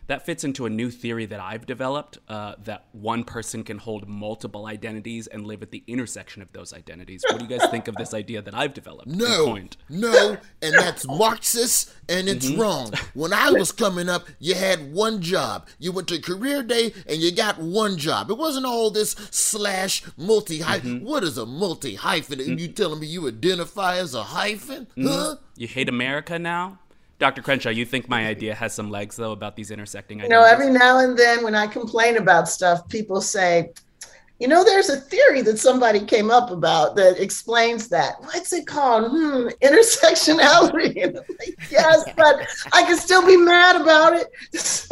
[SPEAKER 11] that fits into a new theory that I've developed, uh, that one person can hold multiple identities and live at the intersection of those identities. What do you guys think of this idea that I've developed?
[SPEAKER 4] No, no, and that's Marxist, and it's mm-hmm. wrong. When I was coming up, you had one job. You went to career day, and you got one job. It wasn't all this slash multi-hyphen. Mm-hmm. What is a multi-hyphen? Mm-hmm. And you telling me you identify as a hyphen? Mm-hmm. Huh?
[SPEAKER 11] You hate America now? Doctor Crenshaw, you think my idea has some legs, though, about these intersecting
[SPEAKER 12] ideas?
[SPEAKER 11] You
[SPEAKER 12] know, every now and then when I complain about stuff, people say, you know, there's a theory that somebody came up about that explains that. What's it called? Hmm, intersectionality. And I'm like, yes, but I can still be mad about it. So,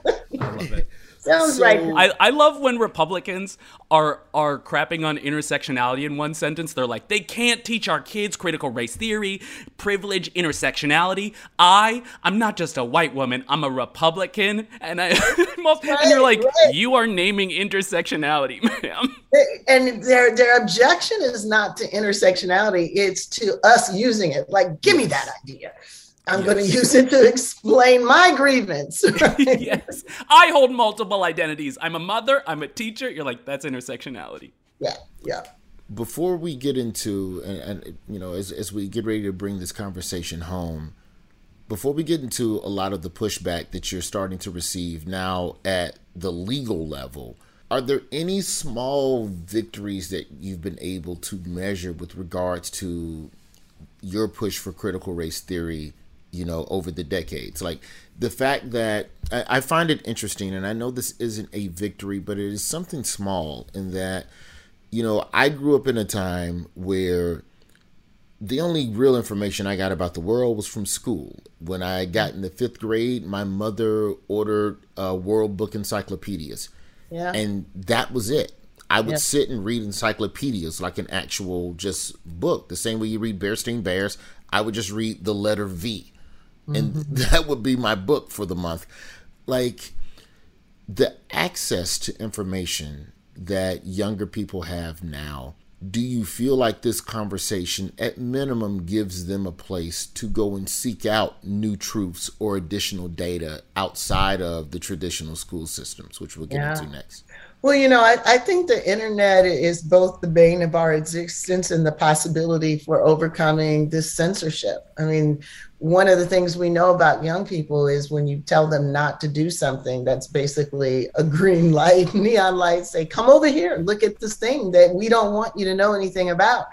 [SPEAKER 11] I love it.
[SPEAKER 12] Sounds
[SPEAKER 11] so,
[SPEAKER 12] right.
[SPEAKER 11] I, I love when Republicans are are crapping on intersectionality in one sentence. They're like, they can't teach our kids critical race theory, privilege, intersectionality. I, I'm not just a white woman. I'm a Republican. And, I, right, and you're like, right. You are naming intersectionality, ma'am.
[SPEAKER 12] And their their objection is not to intersectionality. It's to us using it. Like, give me that idea. I'm yes. going to use it to explain my grievance. Right?
[SPEAKER 11] Yes. I hold multiple identities. I'm a mother. I'm a teacher. You're like, that's intersectionality.
[SPEAKER 12] Yeah. Yeah.
[SPEAKER 4] Before we get into, and, and you know, as, as we get ready to bring this conversation home, before we get into a lot of the pushback that you're starting to receive now at the legal level, are there any small victories that you've been able to measure with regards to your push for critical race theory, you know, over the decades? Like the fact that I, I find it interesting, and I know this isn't a victory, but it is something small in that, you know, I grew up in a time where the only real information I got about the world was from school. When I got in the fifth grade, my mother ordered uh, World Book encyclopedias.
[SPEAKER 12] Yeah.
[SPEAKER 4] And that was it. I would
[SPEAKER 12] Yeah.
[SPEAKER 4] sit and read encyclopedias like an actual just book. The same way you read Bearstein Bears, I would just read the letter V. And mm-hmm. that would be my book for the month. Like the access to information that younger people have now, do you feel like this conversation at minimum gives them a place to go and seek out new truths or additional data outside of the traditional school systems, which we'll get
[SPEAKER 12] Yeah.
[SPEAKER 4] into next?
[SPEAKER 12] Well, you know, I, I think the internet is both the bane of our existence and the possibility for overcoming this censorship. I mean, one of the things we know about young people is when you tell them not to do something, that's basically a green light, neon light, say, come over here, look at this thing that we don't want you to know anything about.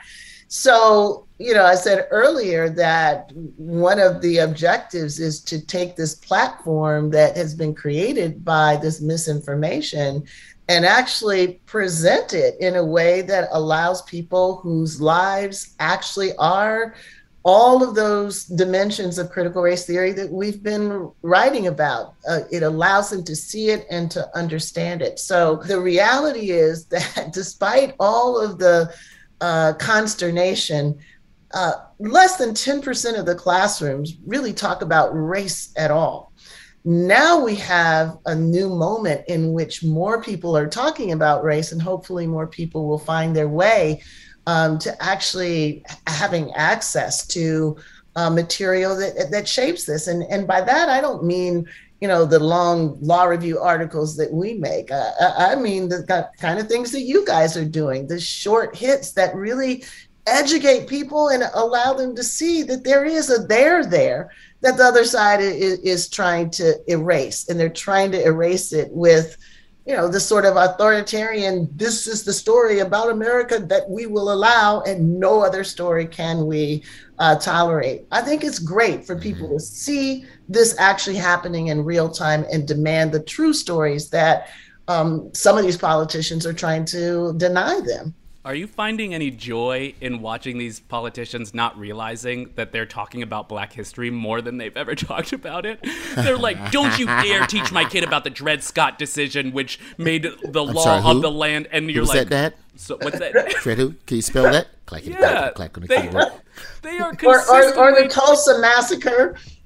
[SPEAKER 12] So, you know, I said earlier that one of the objectives is to take this platform that has been created by this misinformation and actually present it in a way that allows people whose lives actually are all of those dimensions of critical race theory that we've been writing about. Uh, it allows them to see it and to understand it. So the reality is that despite all of the uh, consternation, uh, less than ten percent of the classrooms really talk about race at all. Now we have a new moment in which more people are talking about race, and hopefully more people will find their way um, to actually having access to uh, material that that shapes this. And and by that, I don't mean, you know, the long law review articles that we make. I, I mean the kind of things that you guys are doing, the short hits that really educate people and allow them to see that there is a there there that the other side is, is trying to erase, and they're trying to erase it with, you know, this sort of authoritarian, this is the story about America that we will allow and no other story can we uh, tolerate. I think it's great for people to see this actually happening in real time and demand the true stories that um, some of these politicians are trying to deny them.
[SPEAKER 11] Are you finding any joy in watching these politicians not realizing that they're talking about Black history more than they've ever talked about it? They're like, don't you dare teach my kid about the Dred Scott decision, which made the
[SPEAKER 4] I'm
[SPEAKER 11] law
[SPEAKER 4] sorry,
[SPEAKER 11] of
[SPEAKER 4] who?
[SPEAKER 11] the land. And you're
[SPEAKER 4] Who's
[SPEAKER 11] like,
[SPEAKER 4] that, Dad?
[SPEAKER 11] So what's that?
[SPEAKER 4] Dred who? Can you spell that? Clack,
[SPEAKER 11] yeah,
[SPEAKER 4] clack on the
[SPEAKER 11] they,
[SPEAKER 4] keyboard.
[SPEAKER 11] they are
[SPEAKER 12] Or, or, or
[SPEAKER 11] consistently...
[SPEAKER 12] the Tulsa massacre.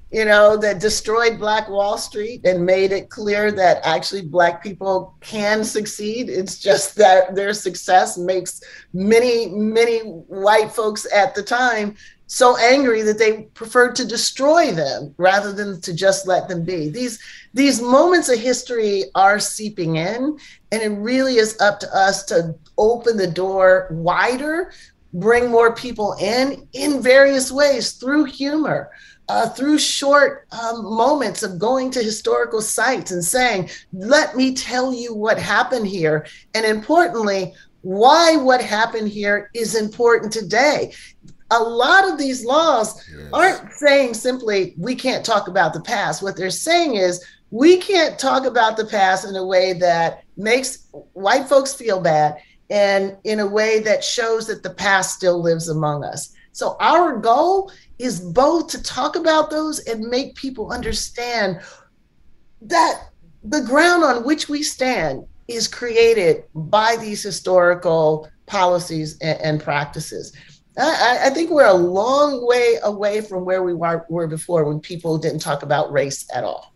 [SPEAKER 12] you know, that destroyed Black Wall Street and made it clear that actually Black people can succeed. It's just that their success makes many, many white folks at the time so angry that they preferred to destroy them rather than to just let them be. These, these moments of history are seeping in, and it really is up to us to open the door wider, bring more people in, in various ways, through humor, uh, through short um, moments of going to historical sites and saying, let me tell you what happened here. And importantly, why what happened here is important today. A lot of these laws yes. aren't saying simply, we can't talk about the past. What they're saying is, we can't talk about the past in a way that makes white folks feel bad and in a way that shows that the past still lives among us. So our goal is both to talk about those and make people understand that the ground on which we stand is created by these historical policies and, and practices. I, I think we're a long way away from where we were, were before, when people didn't talk about race at all.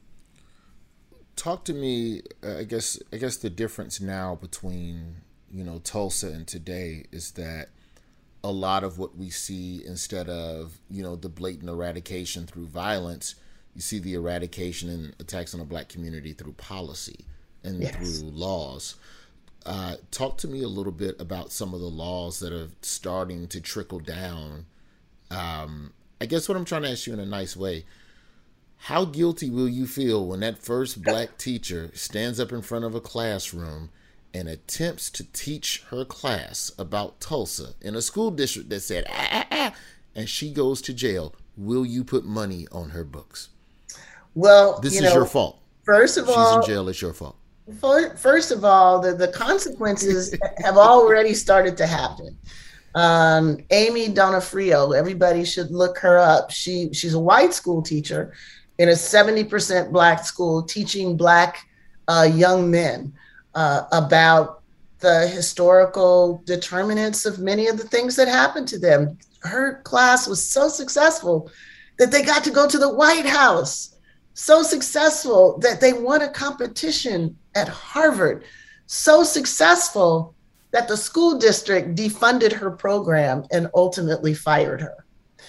[SPEAKER 4] Talk to me, uh, I guess, I guess the difference now between, you know, Tulsa and today is that a lot of what we see, instead of, you know, the blatant eradication through violence, you see the eradication and attacks on the Black community through policy and yes. through laws. Uh, talk to me a little bit about some of the laws that are starting to trickle down. Um, I guess what I'm trying to ask you in a nice way, how guilty will you feel when that first Black teacher stands up in front of a classroom and attempts to teach her class about Tulsa in a school district that said, ah, ah, ah, and she goes to jail? Will you put money on her books?
[SPEAKER 12] Well,
[SPEAKER 4] this
[SPEAKER 12] you
[SPEAKER 4] is
[SPEAKER 12] know,
[SPEAKER 4] your fault.
[SPEAKER 12] First of
[SPEAKER 4] She's
[SPEAKER 12] all,
[SPEAKER 4] in jail. It's your fault.
[SPEAKER 12] First of all, the, the consequences have already started to happen. Um, Amy Donofrio, everybody should look her up. She she's a white school teacher in a seventy percent Black school, teaching Black uh, young men uh, about the historical determinants of many of the things that happened to them. Her class was so successful that they got to go to the White House. So successful that they won a competition at Harvard. So successful that the school district defunded her program and ultimately fired her.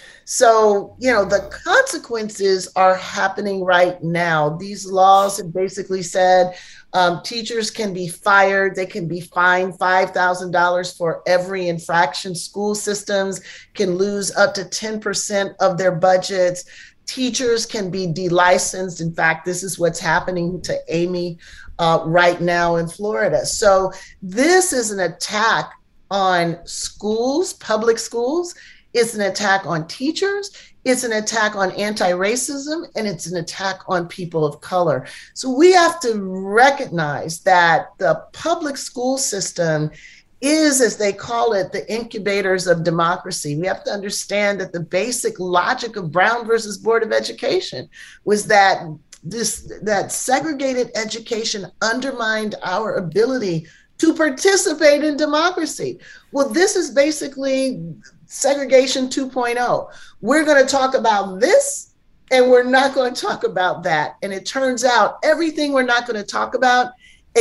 [SPEAKER 12] So, you know, the consequences are happening right now. These laws have basically said um, teachers can be fired. They can be fined five thousand dollars for every infraction. School systems can lose up to ten percent of their budgets. Teachers can be delicensed. In fact, this is what's happening to Amy uh, right now in Florida. So this is an attack on schools, public schools. It's an attack on teachers. It's an attack on anti-racism, and it's an attack on people of color. So we have to recognize that the public school system is, as they call it, the incubators of democracy. We have to understand that the basic logic of Brown versus Board of Education was that this that segregated education undermined our ability to participate in democracy. Well, this is basically segregation two point oh. We're going to talk about this, and we're not going to talk about that. And it turns out everything we're not going to talk about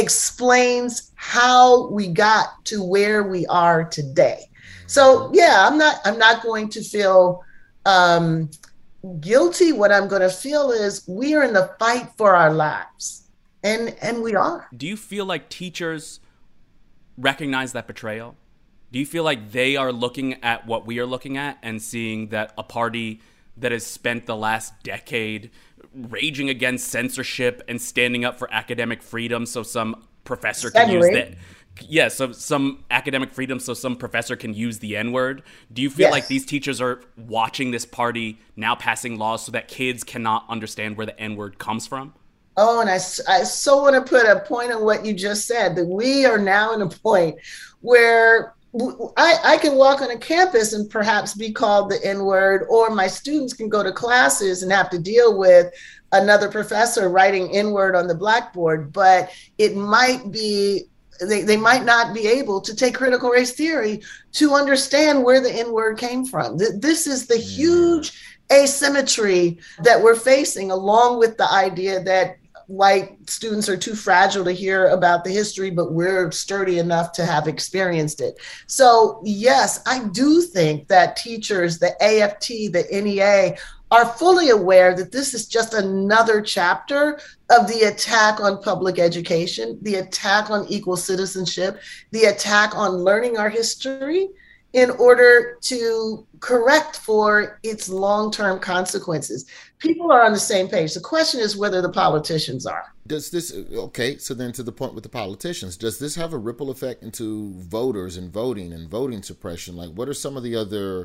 [SPEAKER 12] explains how we got to where we are today. So yeah, I'm not I'm not going to feel um, guilty. What I'm going to feel is we are in the fight for our lives, and and we are.
[SPEAKER 11] Do you feel like teachers recognize that betrayal? Do you feel like they are looking at what we are looking at and seeing that a party that has spent the last decade raging against censorship and standing up for academic freedom so some professor can use that? Yeah, so some academic freedom so some professor can use the N-word. Do you feel yes. like these teachers are watching this party now passing laws so that kids cannot understand where the N-word comes from?
[SPEAKER 12] Oh, and I, I so want to put a point on what you just said, that we are now in a point where I, I can walk on a campus and perhaps be called the N-word, or my students can go to classes and have to deal with another professor writing N-word on the blackboard, but it might be, they, they might not be able to take critical race theory to understand where the N-word came from. This is the huge asymmetry that we're facing, along with the idea that white students are too fragile to hear about the history, but we're sturdy enough to have experienced it. So yes, I do think that teachers, the A F T, the N E A, are fully aware that this is just another chapter of the attack on public education, the attack on equal citizenship, the attack on learning our history in order to correct for its long-term consequences. People are on the same page. The question is whether the politicians are.
[SPEAKER 4] Does this, okay, so then to the point with the politicians, does this have a ripple effect into voters and voting and voting suppression? Like, what are some of the other,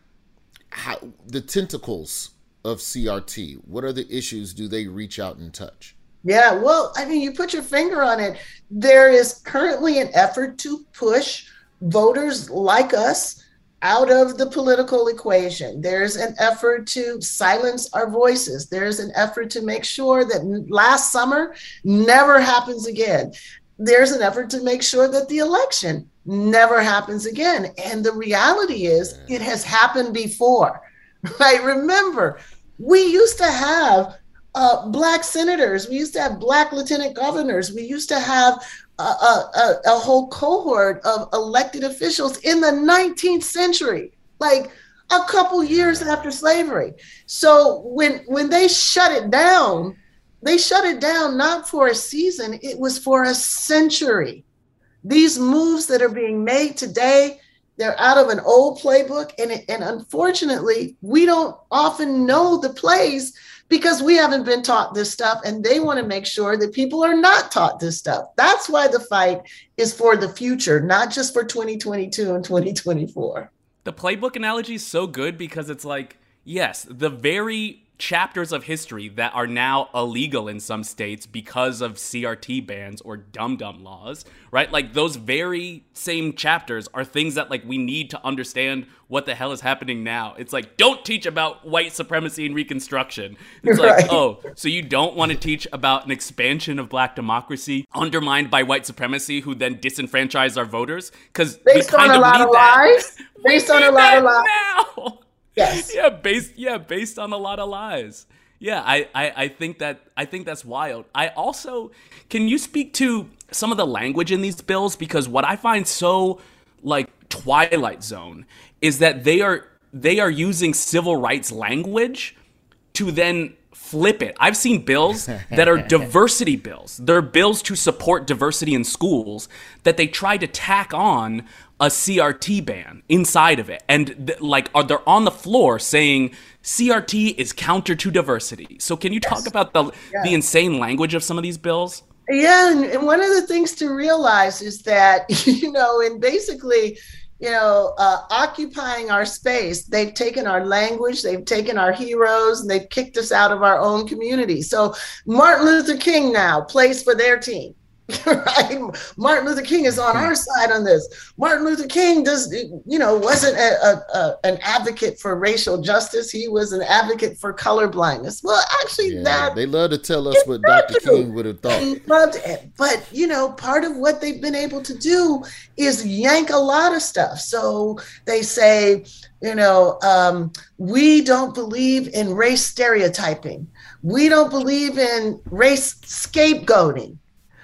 [SPEAKER 4] how, the tentacles of C R T? What are the issues do they reach out and touch?
[SPEAKER 12] Yeah, well, I mean, you put your finger on it. There is currently an effort to push voters like us out of the political equation. There's an effort to silence our voices. There's an effort to make sure that last summer never happens again. There's an effort to make sure that the election never happens again. And the reality is it has happened before, right? Remember, we used to have uh, Black senators. We used to have Black lieutenant governors. We used to have A, a, a whole cohort of elected officials in the nineteenth century, like a couple years after slavery. So when when they shut it down, they shut it down not for a season, it was for a century. These moves that are being made today, they're out of an old playbook. And, it, and unfortunately, we don't often know the plays because we haven't been taught this stuff, and they want to make sure that people are not taught this stuff. That's why the fight is for the future, not just for twenty twenty-two and twenty twenty-four.
[SPEAKER 11] The playbook analogy is so good because it's like, yes, the very chapters of history that are now illegal in some states because of C R T bans or dum-dum laws, right? Like those very same chapters are things that like we need to understand what the hell is happening now. It's like, don't teach about white supremacy and Reconstruction. It's like, right. Oh, so you don't want to teach about an expansion of Black democracy undermined by white supremacy who then disenfranchise our voters? Because we kind of need that.
[SPEAKER 12] Based on a lot of lies.
[SPEAKER 11] Now.
[SPEAKER 12] Yes.
[SPEAKER 11] Yeah, based yeah, based on a lot of lies. Yeah, I, I, I think that I think that's wild. I also, can you speak to some of the language in these bills? Because what I find so like Twilight Zone is that they are they are using civil rights language to then flip it. I've seen bills that are diversity bills. They're bills to support diversity in schools that they try to tack on a C R T ban inside of it. And th- like, are they're on the floor saying C R T is counter to diversity. So can you yes. talk about the yeah. the insane language of some of these bills?
[SPEAKER 12] Yeah, and, and one of the things to realize is that, you know, and basically, you know, uh, occupying our space, they've taken our language, they've taken our heroes, and they've kicked us out of our own community. So Martin Luther King now plays for their team. Right? Martin Luther King is on our side on this. Martin Luther King does, you know, wasn't a, a, a, an advocate for racial justice. He was an advocate for color blindness. Well, actually,
[SPEAKER 4] yeah,
[SPEAKER 12] that
[SPEAKER 4] they love to tell us what Doctor King would have thought.
[SPEAKER 12] Loved it. But you know, part of what they've been able to do is yank a lot of stuff. So they say, you know, um, we don't believe in race stereotyping. We don't believe in race scapegoating.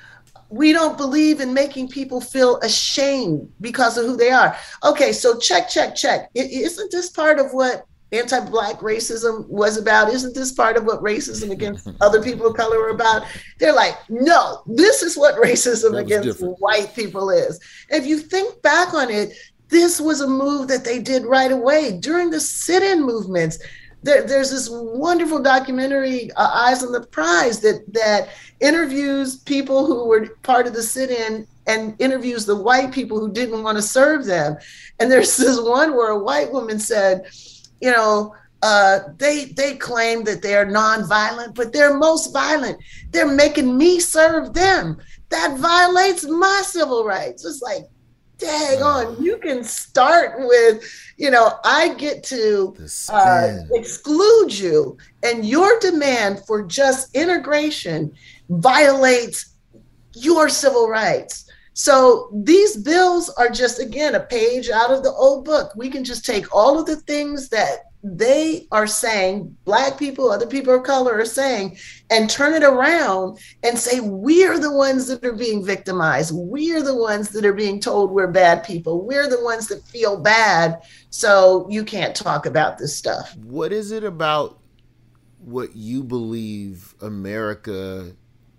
[SPEAKER 12] We don't believe in making people feel ashamed because of who they are. Okay, so check, check, check. Isn't this part of what anti-Black racism was about? Isn't this part of what racism against other people of color are about? They're like, no, this is what racism against different. white people is. If you think back on it, this was a move that they did right away during the sit-in movements. There, there's this wonderful documentary, uh, Eyes on the Prize, that that interviews people who were part of the sit-in and interviews the white people who didn't want to serve them. And there's this one where a white woman said, you know, uh, they they claim that they're nonviolent, but they're most violent. They're making me serve them. That violates my civil rights. It's like, dang on, you can start with, you know, I get to uh, exclude you, and your demand for just integration violates your civil rights. So these bills are just, again, a page out of the old book. We can just take all of the things that they are saying, Black people, other people of color are saying, and turn it around and say, we're the ones that are being victimized. We're the ones that are being told we're bad people. We're the ones that feel bad. So you can't talk about this stuff.
[SPEAKER 4] What is it about what you believe America,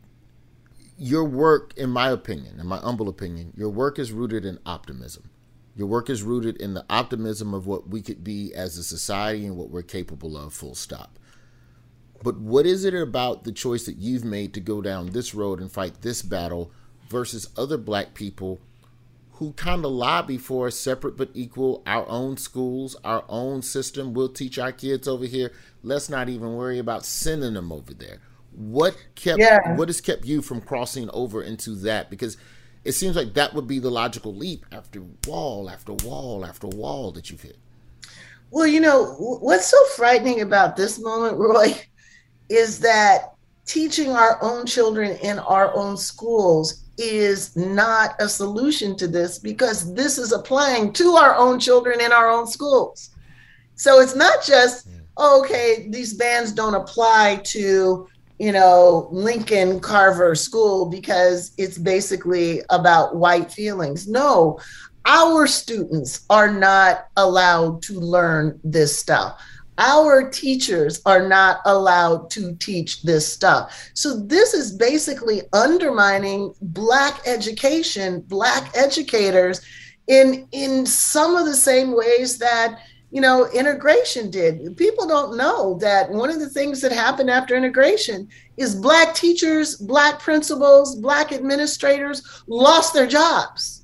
[SPEAKER 4] your work, in my opinion, in my humble opinion, your work is rooted in optimism. Your work is rooted in the optimism of what we could be as a society and what we're capable of, full stop. But what is it about the choice that you've made to go down this road and fight this battle versus other Black people who kind of lobby for a separate but equal, our own schools, our own system? We'll teach our kids over here. Let's not even worry about sending them over there. What kept, yeah. what has kept you from crossing over into that? Because it seems like that would be the logical leap after wall after wall after wall that you've hit.
[SPEAKER 12] Well, you know, what's so frightening about this moment, Roy, is that teaching our own children in our own schools is not a solution to this, because this is applying to our own children in our own schools. So it's not just, oh, okay, these bans don't apply to, you know, Lincoln Carver School because it's basically about white feelings. No, our students are not allowed to learn this stuff. Our teachers are not allowed to teach this stuff. So this is basically undermining Black education, Black educators in, in some of the same ways that, you know, integration did. People don't know that one of the things that happened after integration is Black teachers, Black principals, Black administrators lost their jobs.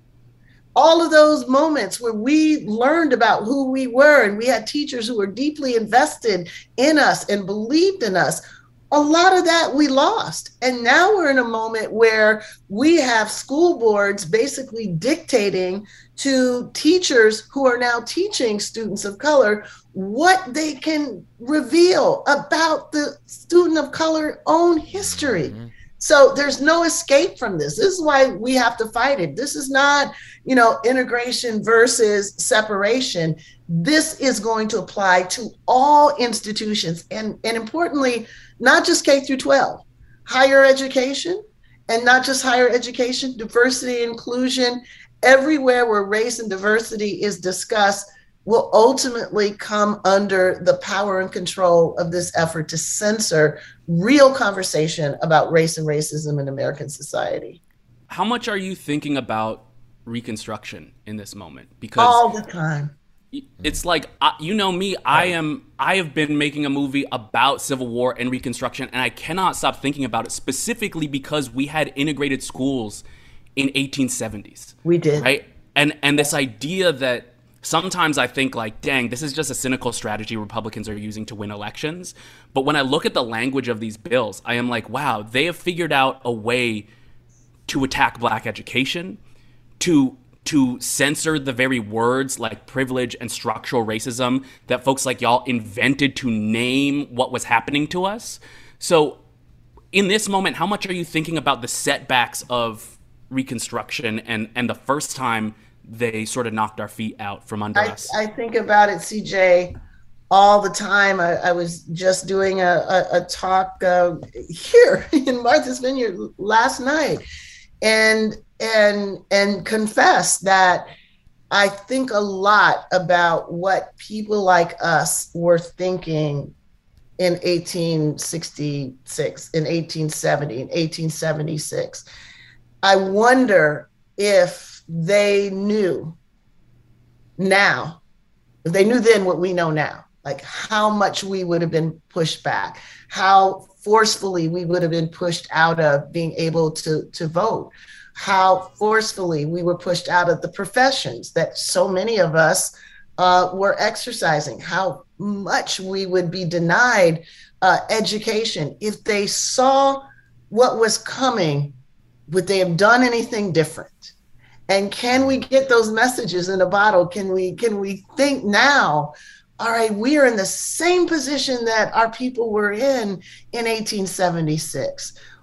[SPEAKER 12] All of those moments where we learned about who we were and we had teachers who were deeply invested in us and believed in us, a lot of that we lost. And now we're in a moment where we have school boards basically dictating to teachers who are now teaching students of color what they can reveal about the student of color own history. Mm-hmm. So there's no escape from this. This is why we have to fight it. This is not, you know, integration versus separation. This is going to apply to all institutions, and, and importantly, not just K through twelve, higher education, and not just higher education, diversity, inclusion, everywhere where race and diversity is discussed will ultimately come under the power and control of this effort to censor real conversation about race and racism in American society.
[SPEAKER 11] How much are you thinking about Reconstruction in this moment? Because
[SPEAKER 12] all the time.
[SPEAKER 11] It's like, you know me, I am, I have been making a movie about Civil War and Reconstruction, and I cannot stop thinking about it, specifically because we had integrated schools in eighteen seventies.
[SPEAKER 12] We did.
[SPEAKER 11] Right? And and this idea that sometimes I think like, dang, this is just a cynical strategy Republicans are using to win elections. But when I look at the language of these bills, I am like, wow, they have figured out a way to attack Black education, to to censor the very words like privilege and structural racism that folks like y'all invented to name what was happening to us. So in this moment, how much are you thinking about the setbacks of Reconstruction and, and the first time they sort of knocked our feet out from under
[SPEAKER 12] I,
[SPEAKER 11] us?
[SPEAKER 12] I think about it, C J, all the time. I, I was just doing a, a, a talk uh, here in Martha's Vineyard last night, and and and confess that I think a lot about what people like us were thinking in eighteen sixty-six, in eighteen seventy, in eighteen seventy-six. I wonder if they knew now, if they knew then what we know now, like how much we would have been pushed back, how forcefully we would have been pushed out of being able to, to vote, how forcefully we were pushed out of the professions that so many of us uh, were exercising, how much we would be denied uh, education. If they saw what was coming, would they have done anything different? And can we get those messages in a bottle? Can we, can we think now, all right, we are in the same position that our people were in in eighteen seventy-six.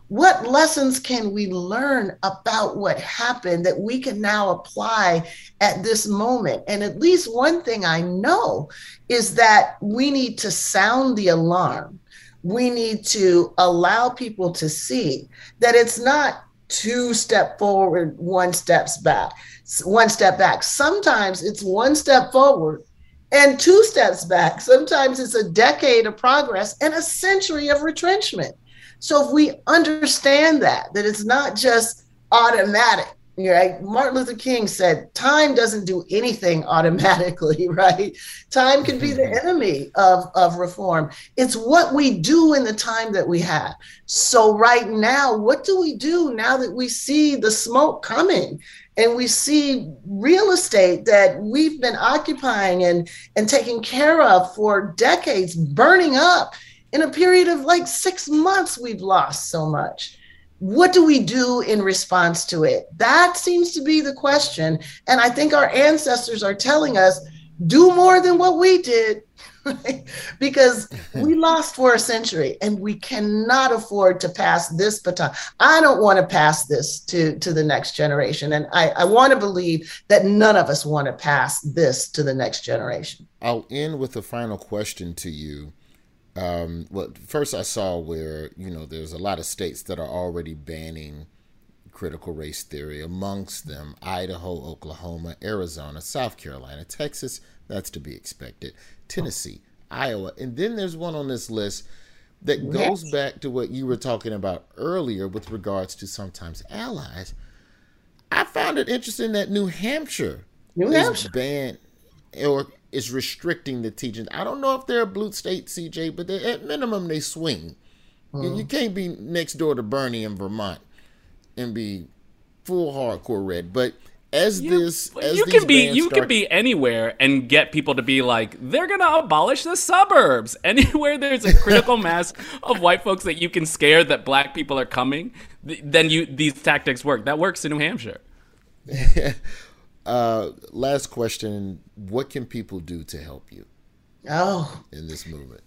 [SPEAKER 12] what lessons can we learn about what happened that we can now apply at this moment? And at least one thing I know is that we need to sound the alarm. We need to allow people to see that it's not two step forward, one steps back, one step back. Sometimes it's one step forward and two steps back. Sometimes it's a decade of progress and a century of retrenchment. So if we understand that, that it's not just automatic, right? Martin Luther King said, time doesn't do anything automatically, right? Time can be the enemy of, of reform. It's what we do in the time that we have. So right now, what do we do now that we see the smoke coming and we see real estate that we've been occupying and, and taking care of for decades burning up? In a period of like six months, we've lost so much. What do we do in response to it? That seems to be the question. And I think our ancestors are telling us, do more than what we did, right? Because we lost for a century and we cannot afford to pass this baton. I don't want to pass this to, to the next generation. And I, I want to believe that none of us want to pass this to the next generation.
[SPEAKER 4] I'll end with a final question to you. Um, well, first I saw where, you know, there's a lot of states that are already banning critical race theory, amongst them Idaho, Oklahoma, Arizona, South Carolina, Texas, that's to be expected, Tennessee, Iowa. And then there's one on this list that goes yes. back to what you were talking about earlier with regards to sometimes allies. I found it interesting that New Hampshire
[SPEAKER 12] New
[SPEAKER 4] is
[SPEAKER 12] Hampshire.
[SPEAKER 4] banned or is restricting the teaching. I don't know if they're a blue state, C J, but they, at minimum they swing. Mm. You can't be next door to Bernie in Vermont and be full hardcore red. But as
[SPEAKER 11] you,
[SPEAKER 4] this, as
[SPEAKER 11] you
[SPEAKER 4] these
[SPEAKER 11] can be,
[SPEAKER 4] bans
[SPEAKER 11] you
[SPEAKER 4] start,
[SPEAKER 11] can be anywhere and get people to be like, they're gonna abolish the suburbs. Anywhere there's a critical mass of white folks that you can scare that black people are coming, th- then you these tactics work. That works in New Hampshire.
[SPEAKER 4] Uh, last question. What can people do to help you
[SPEAKER 12] oh.
[SPEAKER 4] in this movement?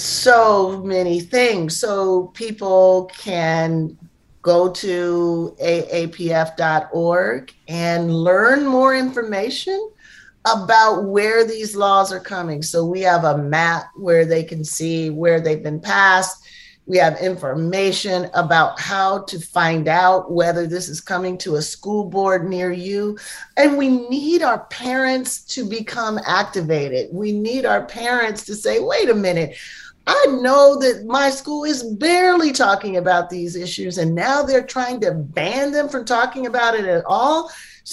[SPEAKER 12] So many things. So people can go to A A P F dot org and learn more information about where these laws are coming. So we have a map where they can see where they've been passed. We have information about how to find out whether this is coming to a school board near you. And we need our parents to become activated. We need our parents to say, wait a minute, I know that my school is barely talking about these issues, and now they're trying to ban them from talking about it at all.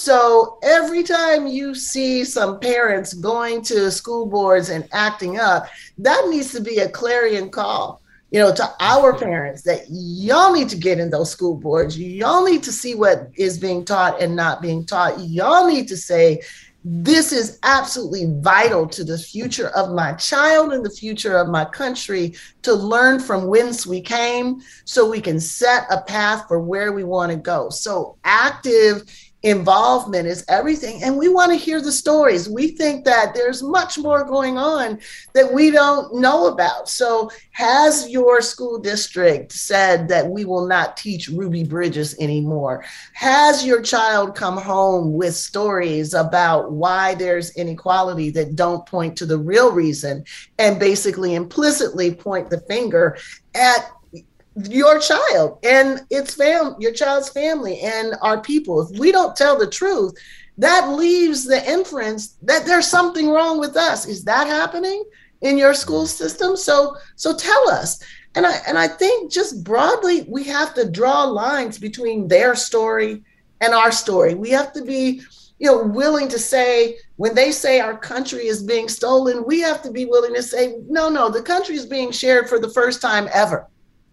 [SPEAKER 12] So every time you see some parents going to school boards and acting up, that needs to be a clarion call. You know, to our parents, that y'all need to get in those school boards. Y'all need to see what is being taught and not being taught. Y'all need to say, this is absolutely vital to the future of my child and the future of my country, to learn from whence we came so we can set a path for where we want to go. So active involvement is everything. And we want to hear the stories. We think that there's much more going on that we don't know about. So has your school district said that we will not teach Ruby Bridges anymore? Has your child come home with stories about why there's inequality that don't point to the real reason and basically implicitly point the finger at your child and its fam, your child's family and our people? If we don't tell the truth, that leaves the inference that there's something wrong with us. Is that happening in your school system? So, so tell us. And I, and I think just broadly, we have to draw lines between their story and our story. We have to be, you know, willing to say, when they say our country is being stolen, we have to be willing to say, no, no, the country is being shared for the first time ever.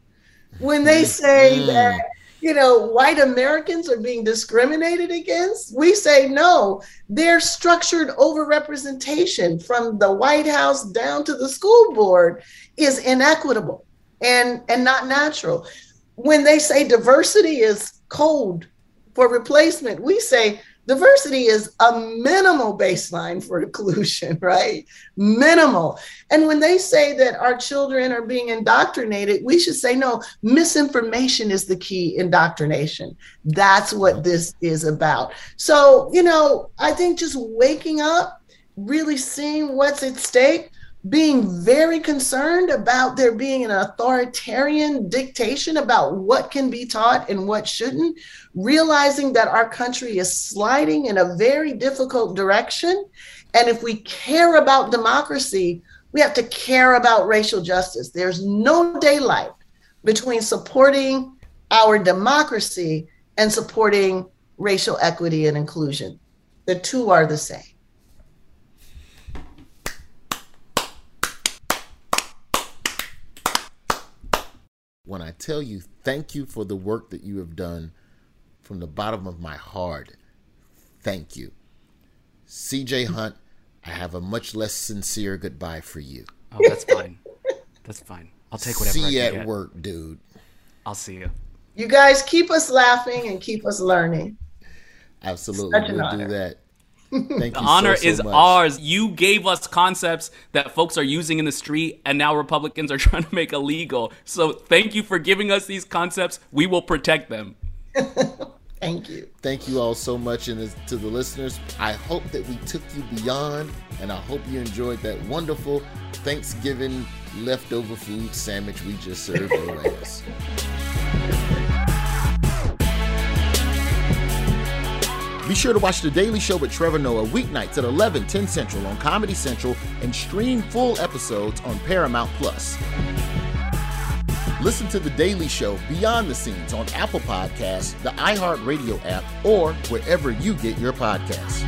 [SPEAKER 12] When they say mm. that, you know, white Americans are being discriminated against, we say, no, their structured overrepresentation from the White House down to the school board is inequitable and, and not natural. When they say diversity is code for replacement, we say, Diversity is a minimal baseline for inclusion, right? Minimal. And when they say that our children are being indoctrinated, we should say, no, misinformation is the key indoctrination. That's what this is about. So, you know, I think just waking up, really seeing what's at stake, being very concerned about there being an authoritarian dictation about what can be taught and what shouldn't, realizing that our country is sliding in a very difficult direction. And if we care about democracy, we have to care about racial justice. There's no daylight between supporting our democracy and supporting racial equity and inclusion. The two are the same.
[SPEAKER 4] When I tell you thank you for the work that you have done from the bottom of my heart, thank you. C J Hunt, I have a much less sincere goodbye for you.
[SPEAKER 11] Oh, that's fine. That's fine. I'll take whatever
[SPEAKER 4] See
[SPEAKER 11] I
[SPEAKER 4] you
[SPEAKER 11] can
[SPEAKER 4] at
[SPEAKER 11] get.
[SPEAKER 4] work, dude.
[SPEAKER 11] I'll see you.
[SPEAKER 12] You guys keep us laughing and keep us learning.
[SPEAKER 4] Absolutely.
[SPEAKER 12] Such an
[SPEAKER 4] We'll
[SPEAKER 12] honor.
[SPEAKER 4] do that. Thank
[SPEAKER 11] The
[SPEAKER 4] you
[SPEAKER 11] honor
[SPEAKER 4] so, so
[SPEAKER 11] is
[SPEAKER 4] much.
[SPEAKER 11] ours. You gave us concepts that folks are using in the street, and now Republicans are trying to make illegal. So thank you for giving us these concepts. We will protect them.
[SPEAKER 12] Thank you.
[SPEAKER 4] Thank you all so much. And as, to the listeners, I hope that we took you beyond, and I hope you enjoyed that wonderful Thanksgiving leftover food sandwich we just served your ass. Be sure to watch The Daily Show with Trevor Noah weeknights at eleven, ten Central on Comedy Central and stream full episodes on Paramount Plus. Listen to The Daily Show Beyond the Scenes on Apple Podcasts, the iHeartRadio app, or wherever you get your podcasts.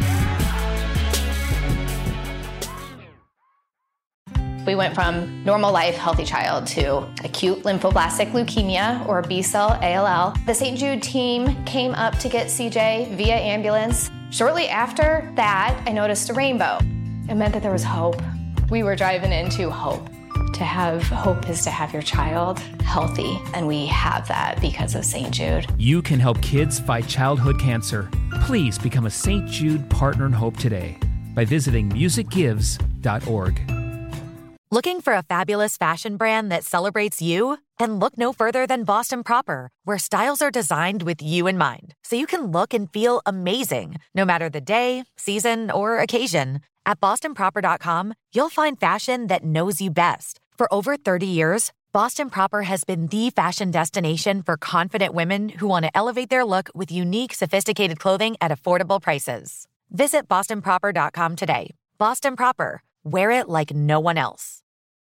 [SPEAKER 1] We went from normal life, healthy child to acute lymphoblastic leukemia, or B-cell A L L. The Saint Jude team came up to get C J via ambulance. Shortly after that, I noticed a rainbow. It meant that there was hope. We were driving into hope. To have hope is to have your child healthy, and we have that because of Saint Jude.
[SPEAKER 2] You can help kids fight childhood cancer. Please become a Saint Jude Partner in Hope today by visiting music gives dot org.
[SPEAKER 3] Looking for a fabulous fashion brand that celebrates you? Then look no further than Boston Proper, where styles are designed with you in mind, so you can look and feel amazing, no matter the day, season, or occasion. At boston proper dot com, you'll find fashion that knows you best. For over thirty years, Boston Proper has been the fashion destination for confident women who want to elevate their look with unique, sophisticated clothing at affordable prices. Visit boston proper dot com today. Boston Proper. Wear it like no one else.